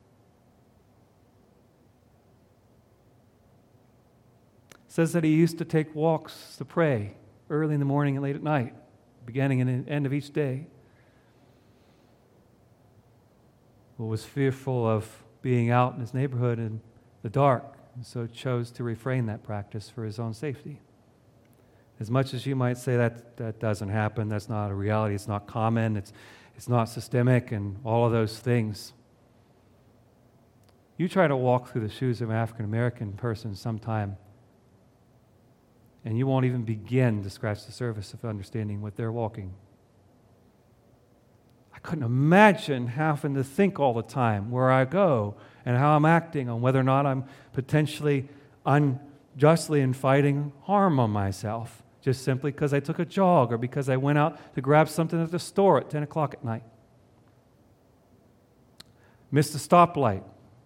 Says that he used to take walks to pray early in the morning and late at night, beginning and the end of each day. But was fearful of being out in his neighborhood in the dark, and so chose to refrain that practice for his own safety. As much as you might say that that doesn't happen, that's not a reality, it's not common, it's, it's not systemic, and all of those things. You try to walk through the shoes of an African-American person sometime, and you won't even begin to scratch the surface of understanding what they're walking. I couldn't imagine having to think all the time where I go and how I'm acting, on whether or not I'm potentially unjustly inviting harm on myself, just simply because I took a jog or because I went out to grab something at the store at ten o'clock at night. Missed a stoplight,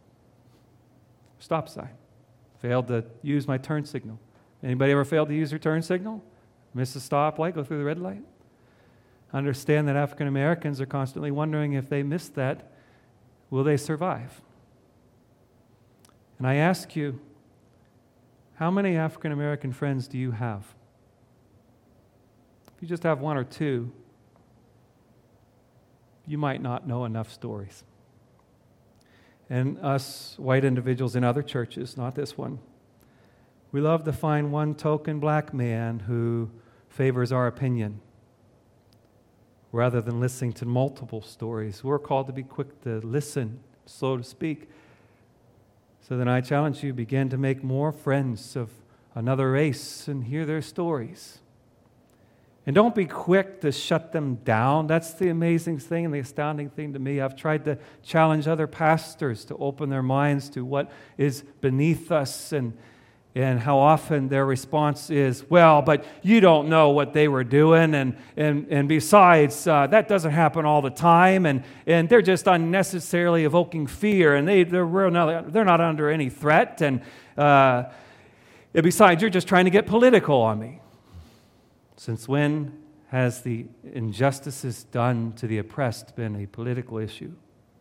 stop sign, failed to use my turn signal. Anybody ever failed to use your turn signal? Missed a stoplight, go through the red light? Understand that African Americans are constantly wondering if they miss that, will they survive? And I ask you, how many African American friends do you have? If you just have one or two, you might not know enough stories. and us white individuals in other churches, not this one, we love to find one token black man who favors our opinion rather than listening to multiple stories. We're called to be quick to listen, slow to speak. So then I challenge you, begin to make more friends of another race and hear their stories. And don't be quick to shut them down. That's the amazing thing and the astounding thing to me. I've tried to challenge other pastors to open their minds to what is beneath us, and and how often their response is, well, but you don't know what they were doing, and and and besides, uh, that doesn't happen all the time, and and they're just unnecessarily evoking fear, and they they're real not, they're not under any threat, and uh, and besides, you're just trying to get political on me. Since when has the injustices done to the oppressed been a political issue?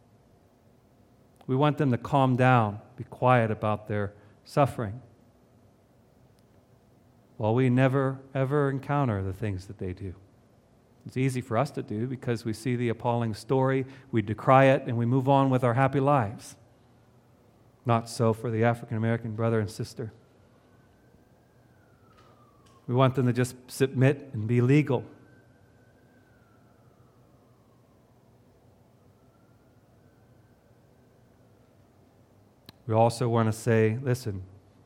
We want them to calm down, be quiet about their suffering. Well, we never, ever encounter the things that they do. It's easy for us to do because we see the appalling story, we decry it, and we move on with our happy lives. Not so for the African American brother and sister. We want them to just submit and be legal. We also want to say, listen,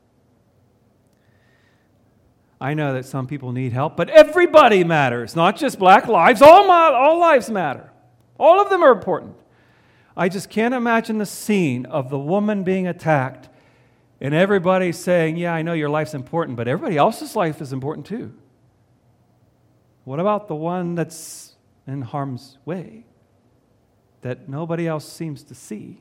I know that some people need help, but everybody matters, not just black lives. All, my, all lives matter. All of them are important. I just can't imagine the scene of the woman being attacked and everybody saying, yeah, I know your life's important, but everybody else's life is important too. What about the one that's in harm's way that nobody else seems to see?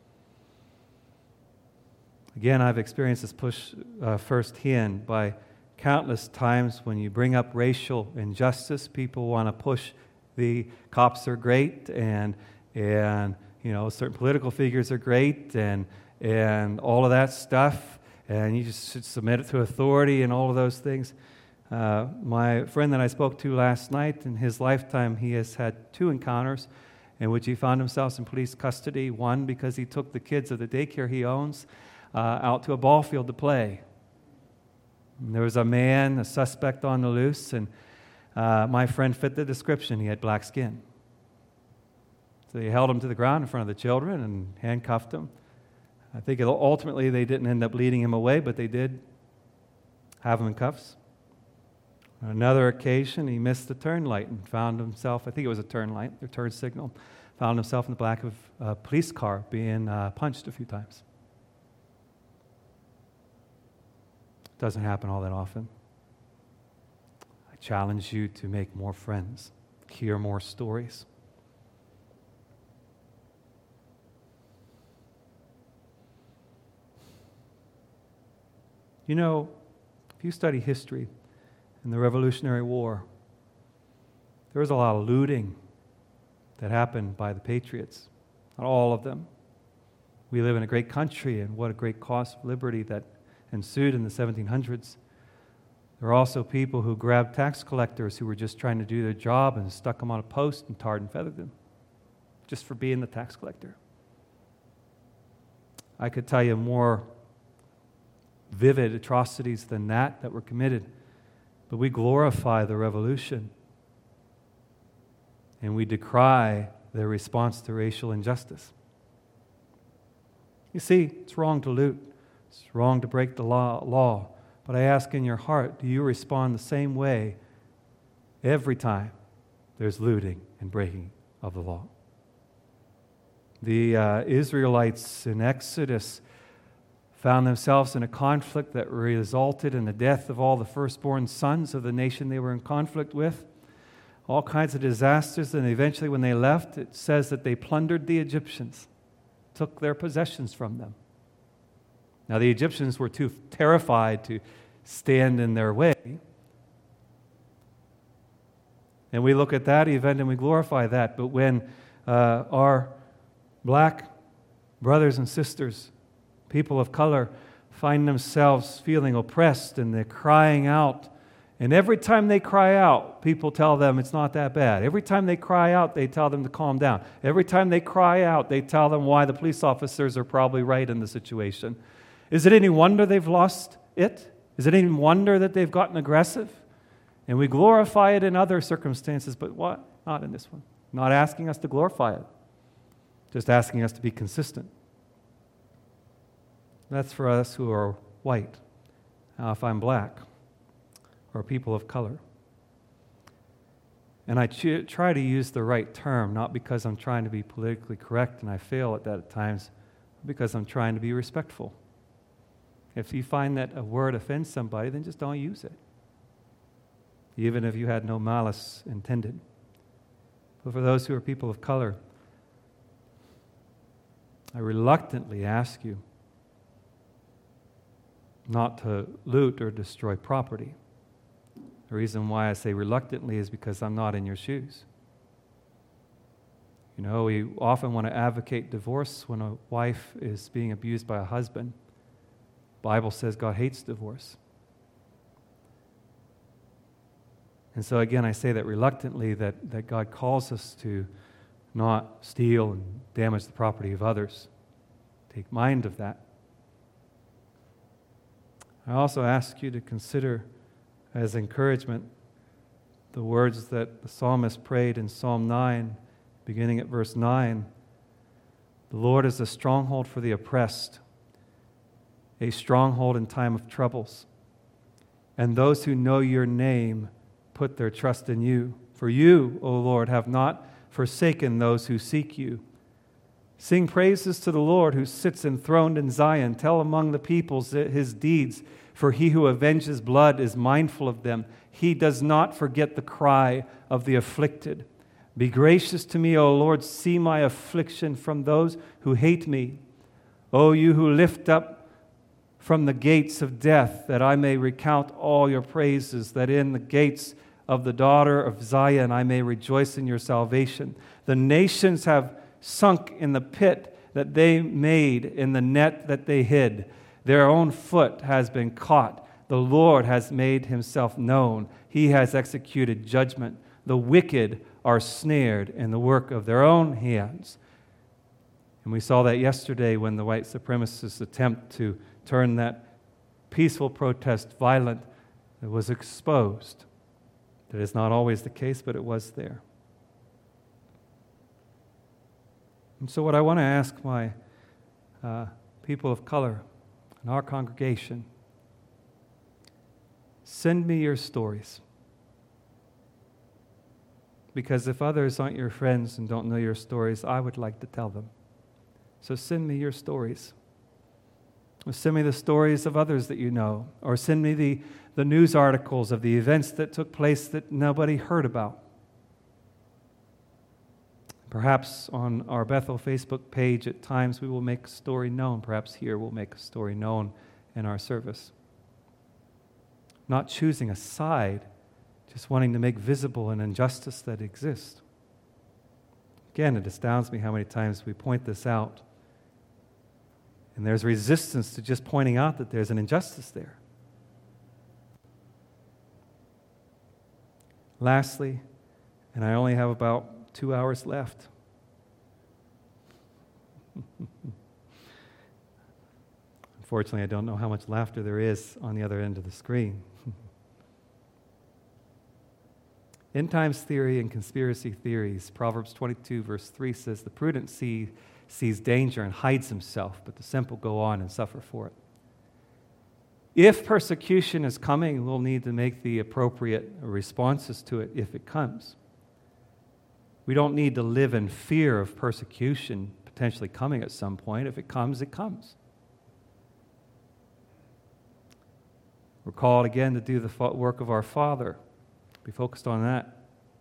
Again, I've experienced this push uh, firsthand by countless times when you bring up racial injustice. People want to push the cops are great, and and you know certain political figures are great, and and all of that stuff, and you just should submit it to authority and all of those things. Uh, my friend that I spoke to last night, in his lifetime, he has had two encounters in which he found himself in police custody. One because he took the kids of the daycare he owns uh, out to a ball field to play. And there was a man, a suspect on the loose, and uh, my friend fit the description. He had black skin. So he held him to the ground in front of the children and handcuffed him. I think ultimately they didn't end up leading him away, but they did have him in cuffs. On another occasion, he missed the turn light and found himself, I think it was a turn light, or turn signal, found himself in the back of a police car being uh, punched a few times. Doesn't happen all that often. I challenge you to make more friends, hear more stories. You know, if you study history in the Revolutionary War, there was a lot of looting that happened by the patriots. Not all of them. We live in a great country, and what a great cause of liberty that ensued in the seventeen hundreds. There were also people who grabbed tax collectors who were just trying to do their job and stuck them on a post and tarred and feathered them just for being the tax collector. I could tell you more vivid atrocities than that that were committed, but we glorify the revolution and we decry their response to racial injustice. You see, it's wrong to loot. It's wrong to break the law, law. But I ask in your heart, do you respond the same way every time there's looting and breaking of the law? The uh, Israelites in Exodus found themselves in a conflict that resulted in the death of all the firstborn sons of the nation they were in conflict with. All kinds of disasters, and eventually when they left, it says that they plundered the Egyptians, took their possessions from them. Now the Egyptians were too terrified to stand in their way. And we look at that event and we glorify that. But when uh, our black brothers and sisters, people of color, find themselves feeling oppressed and they're crying out And every time they cry out, people tell them it's not that bad. Every time they cry out, they tell them to calm down. Every time they cry out, they tell them why the police officers are probably right in the situation. Is it any wonder they've lost it? Is it any wonder that they've gotten aggressive? And we glorify it in other circumstances, but what? Not in this one. Not asking us to glorify it. Just asking us to be consistent. That's for us who are white. Now, if I'm black, or people of color. And I ch- try to use the right term, not because I'm trying to be politically correct, and I fail at that at times, but because I'm trying to be respectful. If you find that a word offends somebody, then just don't use it, even if you had no malice intended. But for those who are people of color, I reluctantly ask you not to loot or destroy property. The reason why I say reluctantly is because I'm not in your shoes. You know, we often want to advocate divorce when a wife is being abused by a husband. The Bible says God hates divorce. And so again, I say that reluctantly, that, that God calls us to not steal and damage the property of others. Take mind of that. I also ask you to consider as encouragement the words that the psalmist prayed in Psalm nine, beginning at verse nine. The Lord is a stronghold for the oppressed, a stronghold in time of troubles. And those who know your name put their trust in you. For you, O Lord, have not forsaken those who seek you. Sing praises to the Lord who sits enthroned in Zion. Tell among the peoples his deeds. For he who avenges blood is mindful of them. He does not forget the cry of the afflicted. Be gracious to me, O Lord. See my affliction from those who hate me. O you who lift up from the gates of death, that I may recount all your praises, that in the gates of the daughter of Zion I may rejoice in your salvation. The nations have sunk in the pit that they made, in the net that they hid. Their own foot has been caught. The Lord has made himself known. He has executed judgment. The wicked are snared in the work of their own hands. And we saw that yesterday when the white supremacists attempt to turn that peaceful protest violent. It was exposed. That is not always the case, but it was there. And so what I want to ask my uh, people of color in our congregation, send me your stories. Because if others aren't your friends and don't know your stories, I would like to tell them. So send me your stories. Or send me the stories of others that you know. Or send me the, the news articles of the events that took place that nobody heard about. Perhaps on our Bethel Facebook page at times we will make a story known. Perhaps here we'll make a story known in our service. Not choosing a side, just wanting to make visible an injustice that exists. Again, it astounds me how many times we point this out. And there's resistance to just pointing out that there's an injustice there. Lastly, and I only have about two hours left. Unfortunately, I don't know how much laughter there is on the other end of the screen. End times theory and conspiracy theories. Proverbs twenty-two, verse three says, the prudent see, sees danger and hides himself, but the simple go on and suffer for it. If persecution is coming, we'll need to make the appropriate responses to it if it comes. We don't need to live in fear of persecution potentially coming at some point. If it comes, it comes. We're called again to do the work of our Father. Be focused on that.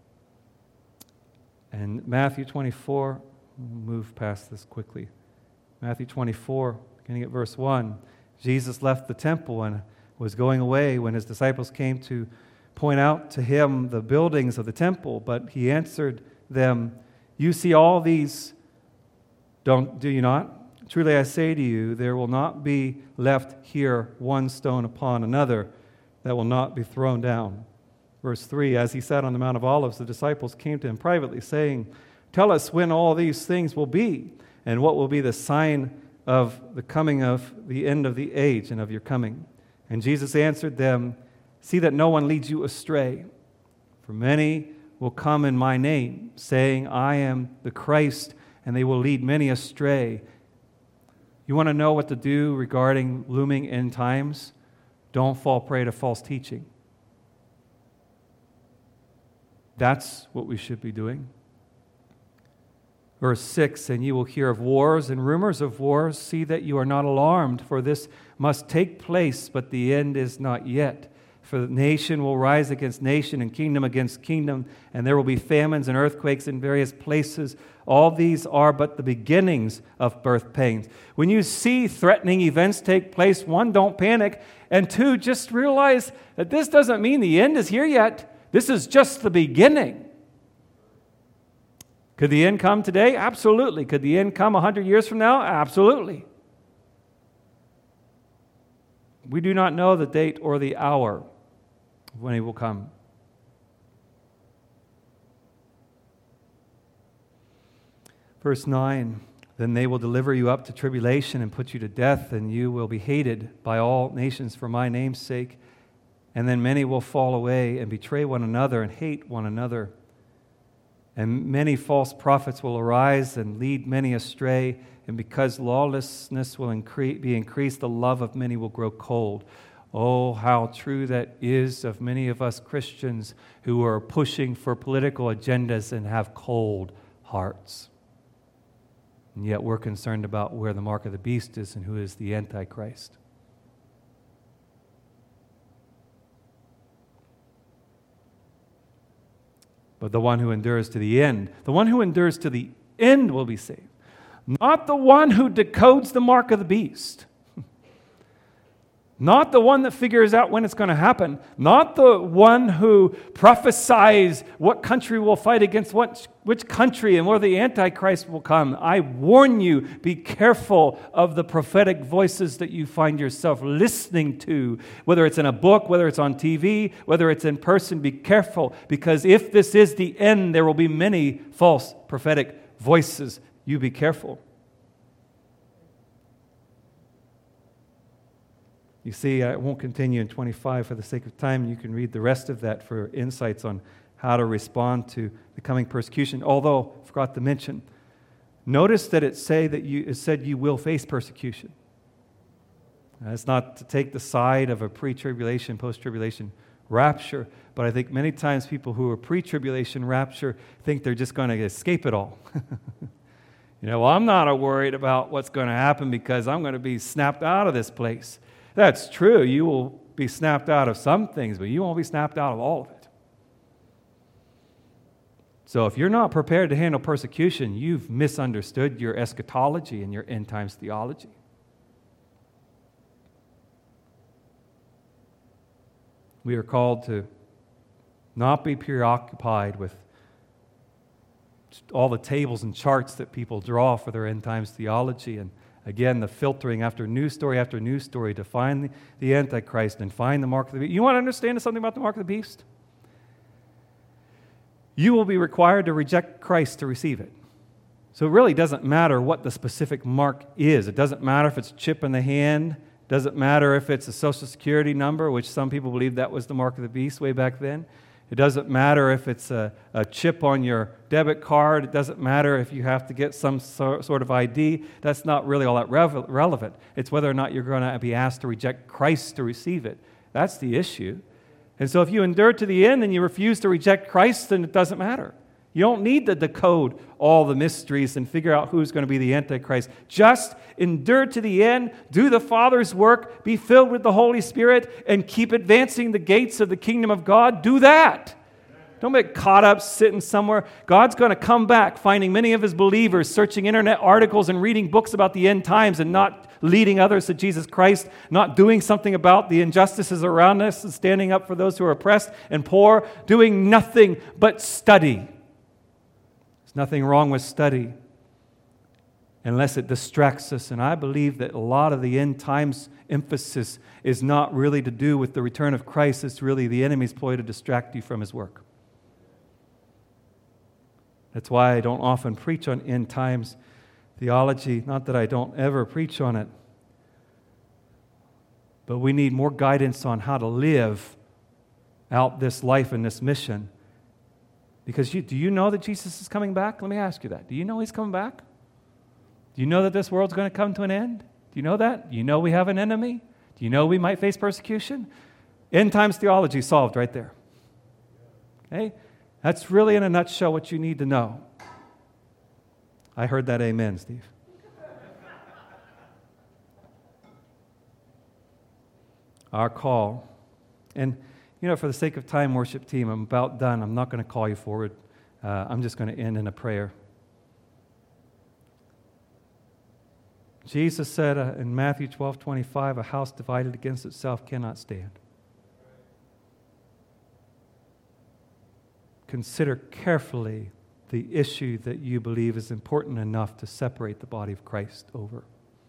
And Matthew twenty-four, we'll move past this quickly. Matthew twenty-four, beginning at verse one. Jesus left the temple and was going away when his disciples came to point out to him the buildings of the temple, but he answered them, you see all these, don't do you not? Truly I say to you, there will not be left here one stone upon another that will not be thrown down. Verse three, as he sat on the Mount of Olives, the disciples came to him privately, saying, tell us when all these things will be, and what will be the sign of the coming of the end of the age and of your coming. And Jesus answered them, see that no one leads you astray. For many will come in my name, saying, I am the Christ, and they will lead many astray. You want to know what to do regarding looming end times? Don't fall prey to false teaching. That's what we should be doing. Verse six, and you will hear of wars and rumors of wars. See that you are not alarmed, for this must take place, but the end is not yet. For nation will rise against nation and kingdom against kingdom, and there will be famines and earthquakes in various places. All these are but the beginnings of birth pains. When you see threatening events take place, one, don't panic, and two, just realize that this doesn't mean the end is here yet. This is just the beginning. Could the end come today? Absolutely. Could the end come a hundred years from now? Absolutely. We do not know the date or the hour when he will come. Verse nine, then they will deliver you up to tribulation and put you to death, and you will be hated by all nations for my name's sake. And then many will fall away and betray one another and hate one another. And many false prophets will arise and lead many astray. And because lawlessness will increase, be increased, the love of many will grow cold. Oh, how true that is of many of us Christians who are pushing for political agendas and have cold hearts. And yet we're concerned about where the mark of the beast is and who is the Antichrist. But the one who endures to the end, the one who endures to the end will be saved. Not the one who decodes the mark of the beast. Not the one that figures out when it's going to happen. Not the one who prophesies what country will fight against what, which country and where the Antichrist will come. I warn you, be careful of the prophetic voices that you find yourself listening to. Whether it's in a book, whether it's on T V, whether it's in person, be careful. Because if this is the end, there will be many false prophetic voices. You be careful. You see, I won't continue in twenty-five for the sake of time. You can read the rest of that for insights on how to respond to the coming persecution. Although, I forgot to mention, notice that it say that you it said you will face persecution. That's not to take the side of a pre-tribulation, post-tribulation rapture, but I think many times people who are pre-tribulation rapture think they're just going to escape it all. You know, well, I'm not worried about what's going to happen because I'm going to be snapped out of this place. That's true. You will be snapped out of some things, but you won't be snapped out of all of it. So if you're not prepared to handle persecution, you've misunderstood your eschatology and your end times theology. We are called to not be preoccupied with all the tables and charts that people draw for their end times theology, and again, the filtering after news story after news story to find the, the Antichrist and find the mark of the beast. You want to understand something about the mark of the beast? You will be required to reject Christ to receive it. So it really doesn't matter what the specific mark is. It doesn't matter if it's a chip in the hand. It doesn't matter if it's a social security number, which some people believe that was the mark of the beast way back then. It doesn't matter if it's a, a chip on your debit card. It doesn't matter if you have to get some so, sort of I D. That's not really all that rev- relevant. It's whether or not you're going to be asked to reject Christ to receive it. That's the issue. And so if you endure to the end and you refuse to reject Christ, then it doesn't matter. You don't need to decode all the mysteries and figure out who's going to be the Antichrist. Just endure to the end, do the Father's work, be filled with the Holy Spirit, and keep advancing the gates of the kingdom of God. Do that. Don't get caught up sitting somewhere. God's going to come back, finding many of His believers searching internet articles and reading books about the end times and not leading others to Jesus Christ, not doing something about the injustices around us and standing up for those who are oppressed and poor, doing nothing but study. Nothing wrong with study. unless it distracts us. And I believe that a lot of the end times emphasis is not really to do with the return of Christ. It's really the enemy's ploy to distract you from his work. That's why I don't often preach on end times theology. Not that I don't ever preach on it. But we need more guidance on how to live out this life and this mission. Because you, do you know that Jesus is coming back? Let me ask you that. Do you know he's coming back? Do you know that this world's going to come to an end? Do you know that? Do you know we have an enemy? Do you know we might face persecution? End times theology solved right there. Okay? That's really in a nutshell what you need to know. I heard that amen, Steve. Our call. And, you know, for the sake of time, worship team, I'm about done. I'm not going to call you forward. Uh, I'm just going to end in a prayer. Jesus said uh, in Matthew twelve twenty-five, a house divided against itself cannot stand. Consider carefully the issue that you believe is important enough to separate the body of Christ over.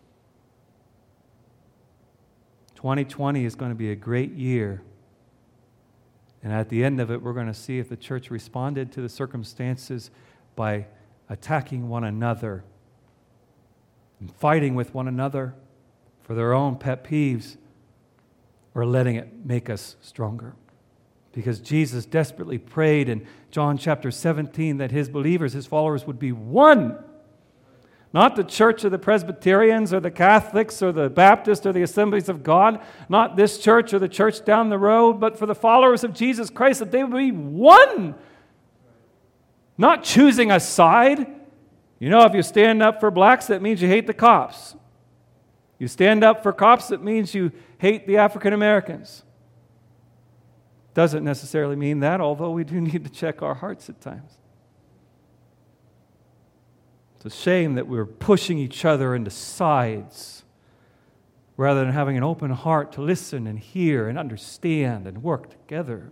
twenty twenty is going to be a great year. And at the end of it, we're going to see if the church responded to the circumstances by attacking one another and fighting with one another for their own pet peeves, or letting it make us stronger. Because Jesus desperately prayed in John chapter seventeen that his believers, his followers, would be one. Not the church of the Presbyterians or the Catholics or the Baptists or the Assemblies of God. Not this church or the church down the road, but for the followers of Jesus Christ, that they would be one. Not choosing a side. You know, if you stand up for blacks, that means you hate the cops. You stand up for cops, that means you hate the African Americans. Doesn't necessarily mean that, although we do need to check our hearts at times. It's a shame that we're pushing each other into sides rather than having an open heart to listen and hear and understand and work together.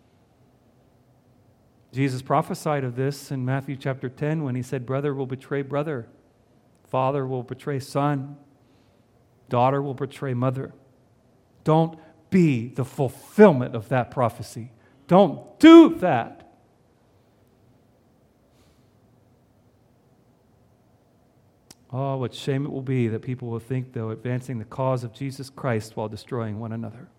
Jesus prophesied of this in Matthew chapter ten when he said, brother will betray brother, father will betray son, daughter will betray mother. Don't be the fulfillment of that prophecy. Don't do that. Oh, what shame it will be that people will think they're advancing the cause of Jesus Christ while destroying one another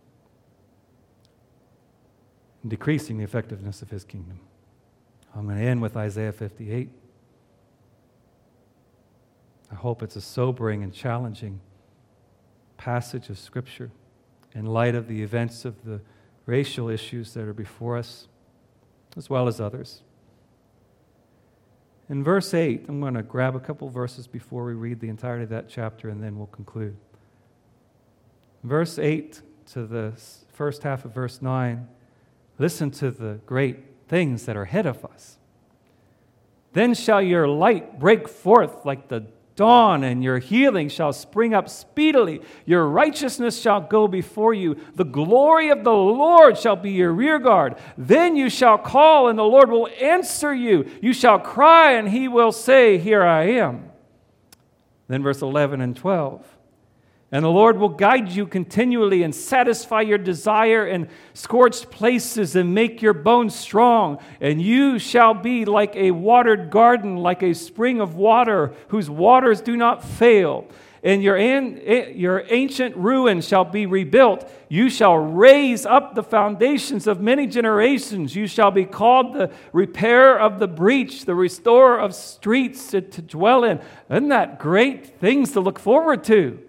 and decreasing the effectiveness of his kingdom. I'm going to end with Isaiah fifty-eight. I hope it's a sobering and challenging passage of Scripture in light of the events of the racial issues that are before us, as well as others. In verse eight, I'm going to grab a couple verses before we read the entirety of that chapter, and then we'll conclude. Verse eight to the first half of verse nine, listen to the great things that are ahead of us. Then shall your light break forth like the dawn, and your healing shall spring up speedily. Your righteousness shall go before you. The glory of the Lord shall be your rear guard. Then you shall call, and the Lord will answer you. You shall cry, and he will say, here I am. Then verse eleven and twelve. And the Lord will guide you continually and satisfy your desire in scorched places and make your bones strong. And you shall be like a watered garden, like a spring of water whose waters do not fail. And your, an, your ancient ruins shall be rebuilt. You shall raise up the foundations of many generations. You shall be called the repairer of the breach, the restorer of streets to, to dwell in. Isn't that great things to look forward to?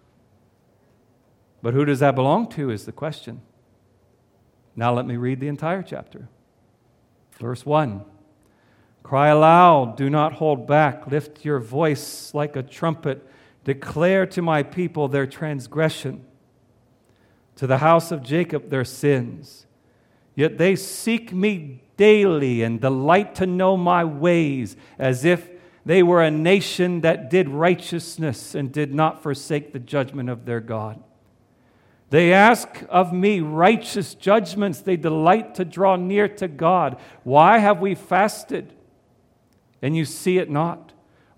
But who does that belong to is the question. Now let me read the entire chapter. Verse one. Cry aloud, do not hold back. Lift your voice like a trumpet. Declare to my people their transgression, to the house of Jacob their sins. Yet they seek me daily and delight to know my ways, as if they were a nation that did righteousness and did not forsake the judgment of their God. They ask of me righteous judgments. They delight to draw near to God. Why have we fasted, and you see it not?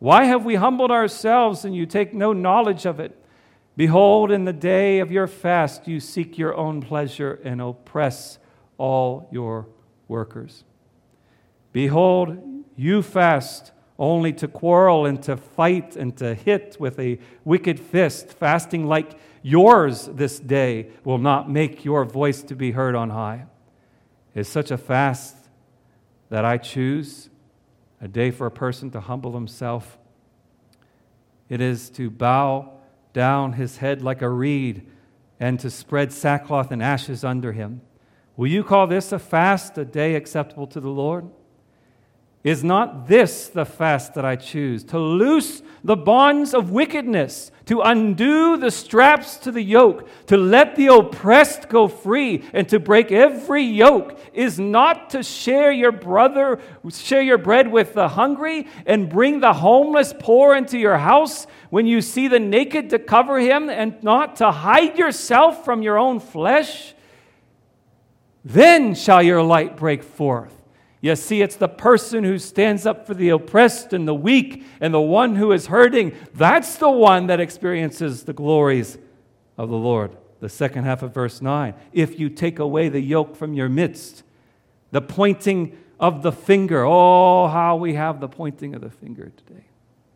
Why have we humbled ourselves and you take no knowledge of it? Behold, in the day of your fast you seek your own pleasure and oppress all your workers. Behold, you fast only to quarrel and to fight and to hit with a wicked fist. Fasting like yours this day will not make your voice to be heard on high. Is such a fast that I choose, a day for a person to humble himself. It is to bow down his head like a reed and to spread sackcloth and ashes under him. Will you call this a fast, a day acceptable to the Lord? Is not this the fast that I choose? To loose the bonds of wickedness, to undo the straps to the yoke, to let the oppressed go free, and to break every yoke? Is not to share your brother, share your bread with the hungry, and bring the homeless poor into your house? When you see the naked, to cover him, and not to hide yourself from your own flesh? Then shall your light break forth. You see, it's the person who stands up for the oppressed and the weak and the one who is hurting. That's the one that experiences the glories of the Lord. The second half of verse nine. If you take away the yoke from your midst, the pointing of the finger. Oh, how we have the pointing of the finger today.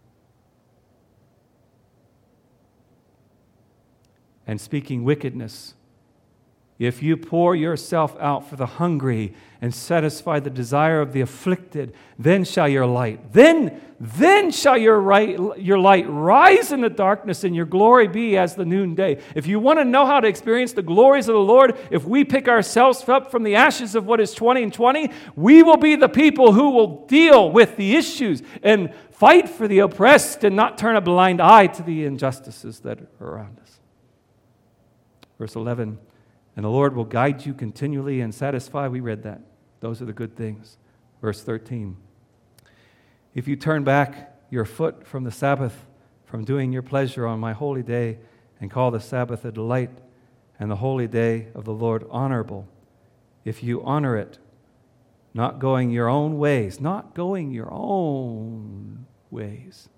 And speaking wickedness. If you pour yourself out for the hungry and satisfy the desire of the afflicted, then shall your light, then, then shall your, right, your light rise in the darkness and your glory be as the noonday. If you want to know how to experience the glories of the Lord, if we pick ourselves up from the ashes of what is twenty and twenty, we will be the people who will deal with the issues and fight for the oppressed and not turn a blind eye to the injustices that are around us. Verse eleven. And the Lord will guide you continually and satisfy. We read that. Those are the good things. Verse thirteen. If you turn back your foot from the Sabbath, from doing your pleasure on my holy day, and call the Sabbath a delight, and the holy day of the Lord honorable, if you honor it, not going your own ways, not going your own ways.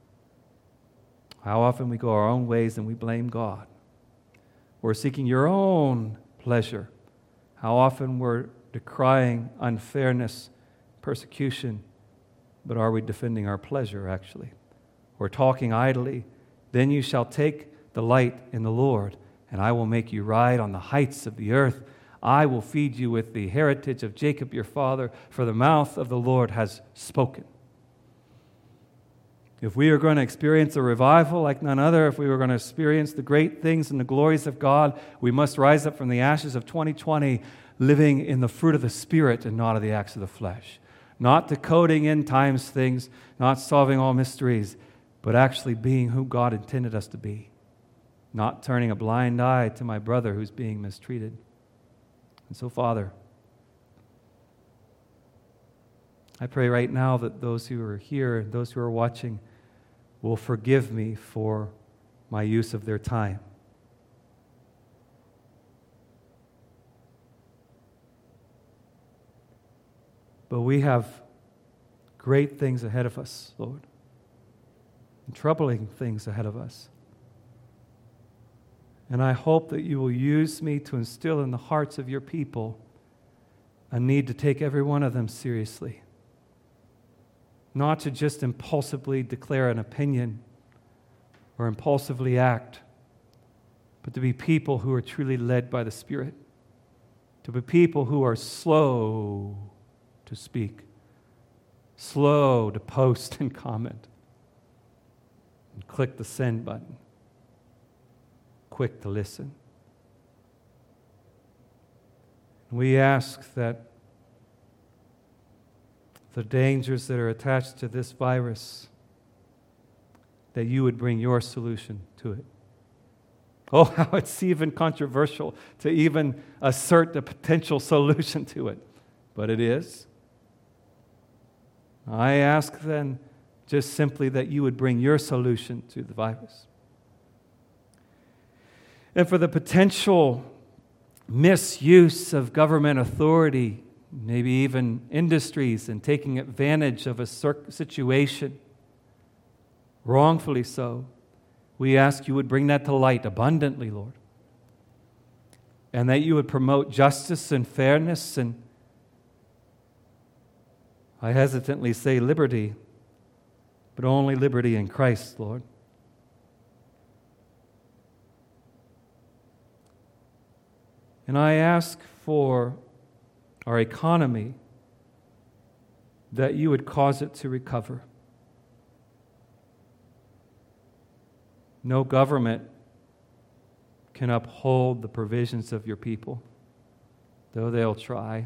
How often we go our own ways and we blame God. We're seeking your own pleasure. How often we're decrying unfairness, persecution, but are we defending our pleasure, actually? We're talking idly. Then you shall take delight in the Lord, and I will make you ride on the heights of the earth. I will feed you with the heritage of Jacob your father, for the mouth of the Lord has spoken. If we are going to experience a revival like none other, if we were going to experience the great things and the glories of God, we must rise up from the ashes of twenty twenty, living in the fruit of the Spirit and not of the acts of the flesh. Not decoding end times things, not solving all mysteries, but actually being who God intended us to be. Not turning a blind eye to my brother who's being mistreated. And so, Father, I pray right now that those who are here and those who are watching will forgive me for my use of their time. But we have great things ahead of us, Lord, and troubling things ahead of us. And I hope that you will use me to instill in the hearts of your people a need to take every one of them seriously. Not to just impulsively declare an opinion or impulsively act, but to be people who are truly led by the Spirit. To be people who are slow to speak, slow to post and comment, and click the send button, quick to listen. And we ask that the dangers that are attached to this virus, that you would bring your solution to it. Oh, how it's even controversial to even assert the potential solution to it. But it is. I ask then just simply that you would bring your solution to the virus. And for the potential misuse of government authority, maybe even industries, and taking advantage of a situation wrongfully so. We ask you would bring that to light abundantly, Lord, and that you would promote justice and fairness and, I hesitantly say liberty, but only liberty in Christ, Lord. And I ask for our economy that you would cause it to recover. No government can uphold the provisions of your people, though they'll try.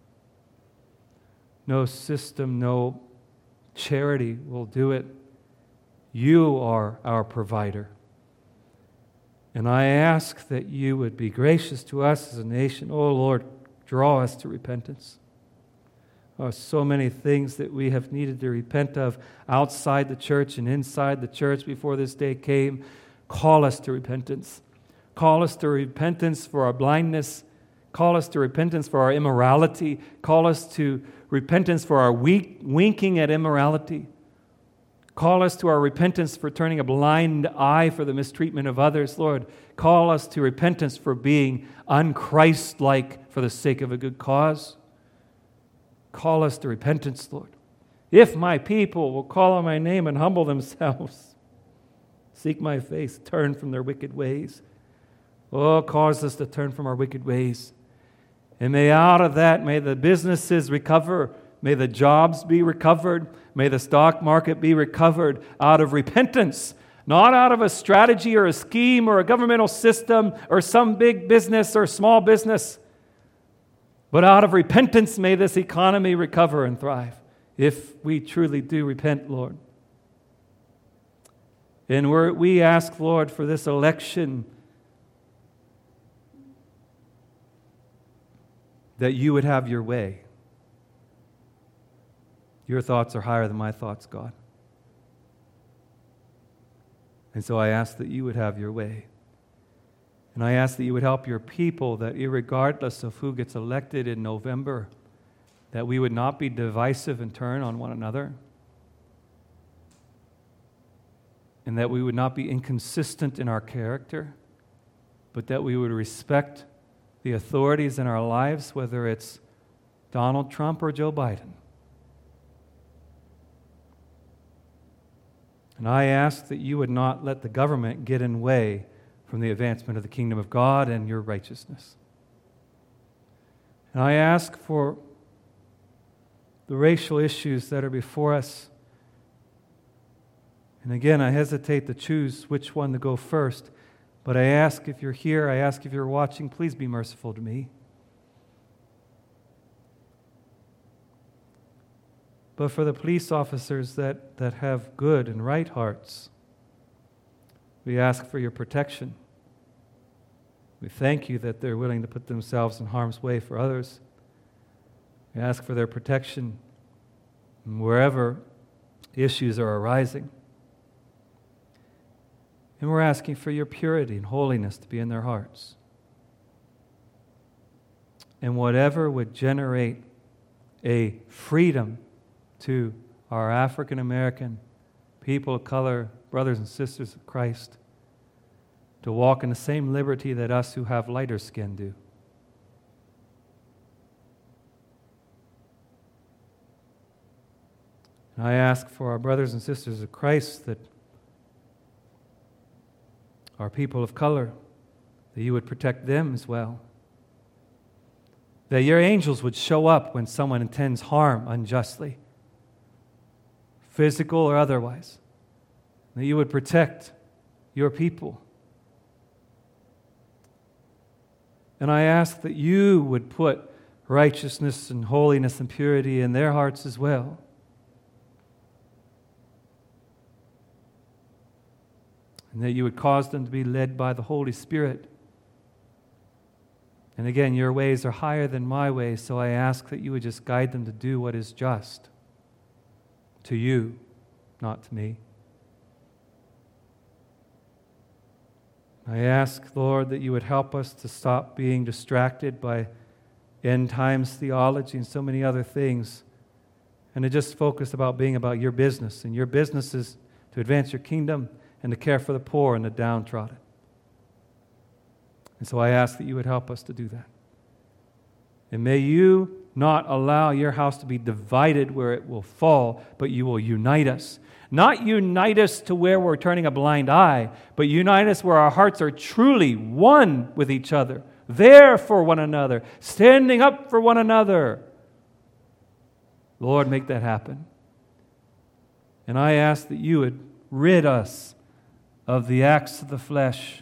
No system, no charity will do it. You are our provider. And I ask that you would be gracious to us as a nation. Oh, Lord, draw us to repentance. Oh, so many things that we have needed to repent of outside the church and inside the church before this day came. Call us to repentance. Call us to repentance for our blindness. Call us to repentance for our immorality. Call us to repentance for our weak, winking at immorality. Call us to our repentance for turning a blind eye for the mistreatment of others, Lord. Call us to repentance for being un-Christ-like for the sake of a good cause. Call us to repentance, Lord. If my people will call on my name and humble themselves, seek my face, turn from their wicked ways. Oh, cause us to turn from our wicked ways. And may out of that, may the businesses recover, may the jobs be recovered, may the stock market be recovered out of repentance, not out of a strategy or a scheme or a governmental system or some big business or small business, but out of repentance may this economy recover and thrive, if we truly do repent, Lord. And we're, we ask, Lord, for this election, that you would have your way. Your thoughts are higher than my thoughts, God. And so I ask that you would have your way. And I ask that you would help your people, that irregardless of who gets elected in November, that we would not be divisive and turn on one another, and that we would not be inconsistent in our character, but that we would respect the authorities in our lives, whether it's Donald Trump or Joe Biden. And I ask that you would not let the government get in the way from the advancement of the kingdom of God and your righteousness. And I ask for the racial issues that are before us. And again, I hesitate to choose which one to go first, but I ask if you're here, I ask if you're watching, please be merciful to me. But for the police officers that, that have good and right hearts, we ask for your protection. We thank you that they're willing to put themselves in harm's way for others. We ask for their protection wherever issues are arising. And we're asking for your purity and holiness to be in their hearts. And whatever would generate a freedom to our African American people of color, brothers and sisters of Christ, to walk in the same liberty that us who have lighter skin do. And I ask for our brothers and sisters of Christ that our people of color, that you would protect them as well. That your angels would show up when someone intends harm unjustly, physical or otherwise. That you would protect your people. And I ask that you would put righteousness and holiness and purity in their hearts as well. And that you would cause them to be led by the Holy Spirit. And again, your ways are higher than my ways, so I ask that you would just guide them to do what is just to you, not to me. I ask, Lord, that you would help us to stop being distracted by end times theology and so many other things, and to just focus about being about your business. And your business is to advance your kingdom and to care for the poor and the downtrodden. And so I ask that you would help us to do that. And may you not allow your house to be divided where it will fall, but you will unite us. Not unite us to where we're turning a blind eye, but unite us where our hearts are truly one with each other, there for one another, standing up for one another. Lord, make that happen. And I ask that you would rid us of the acts of the flesh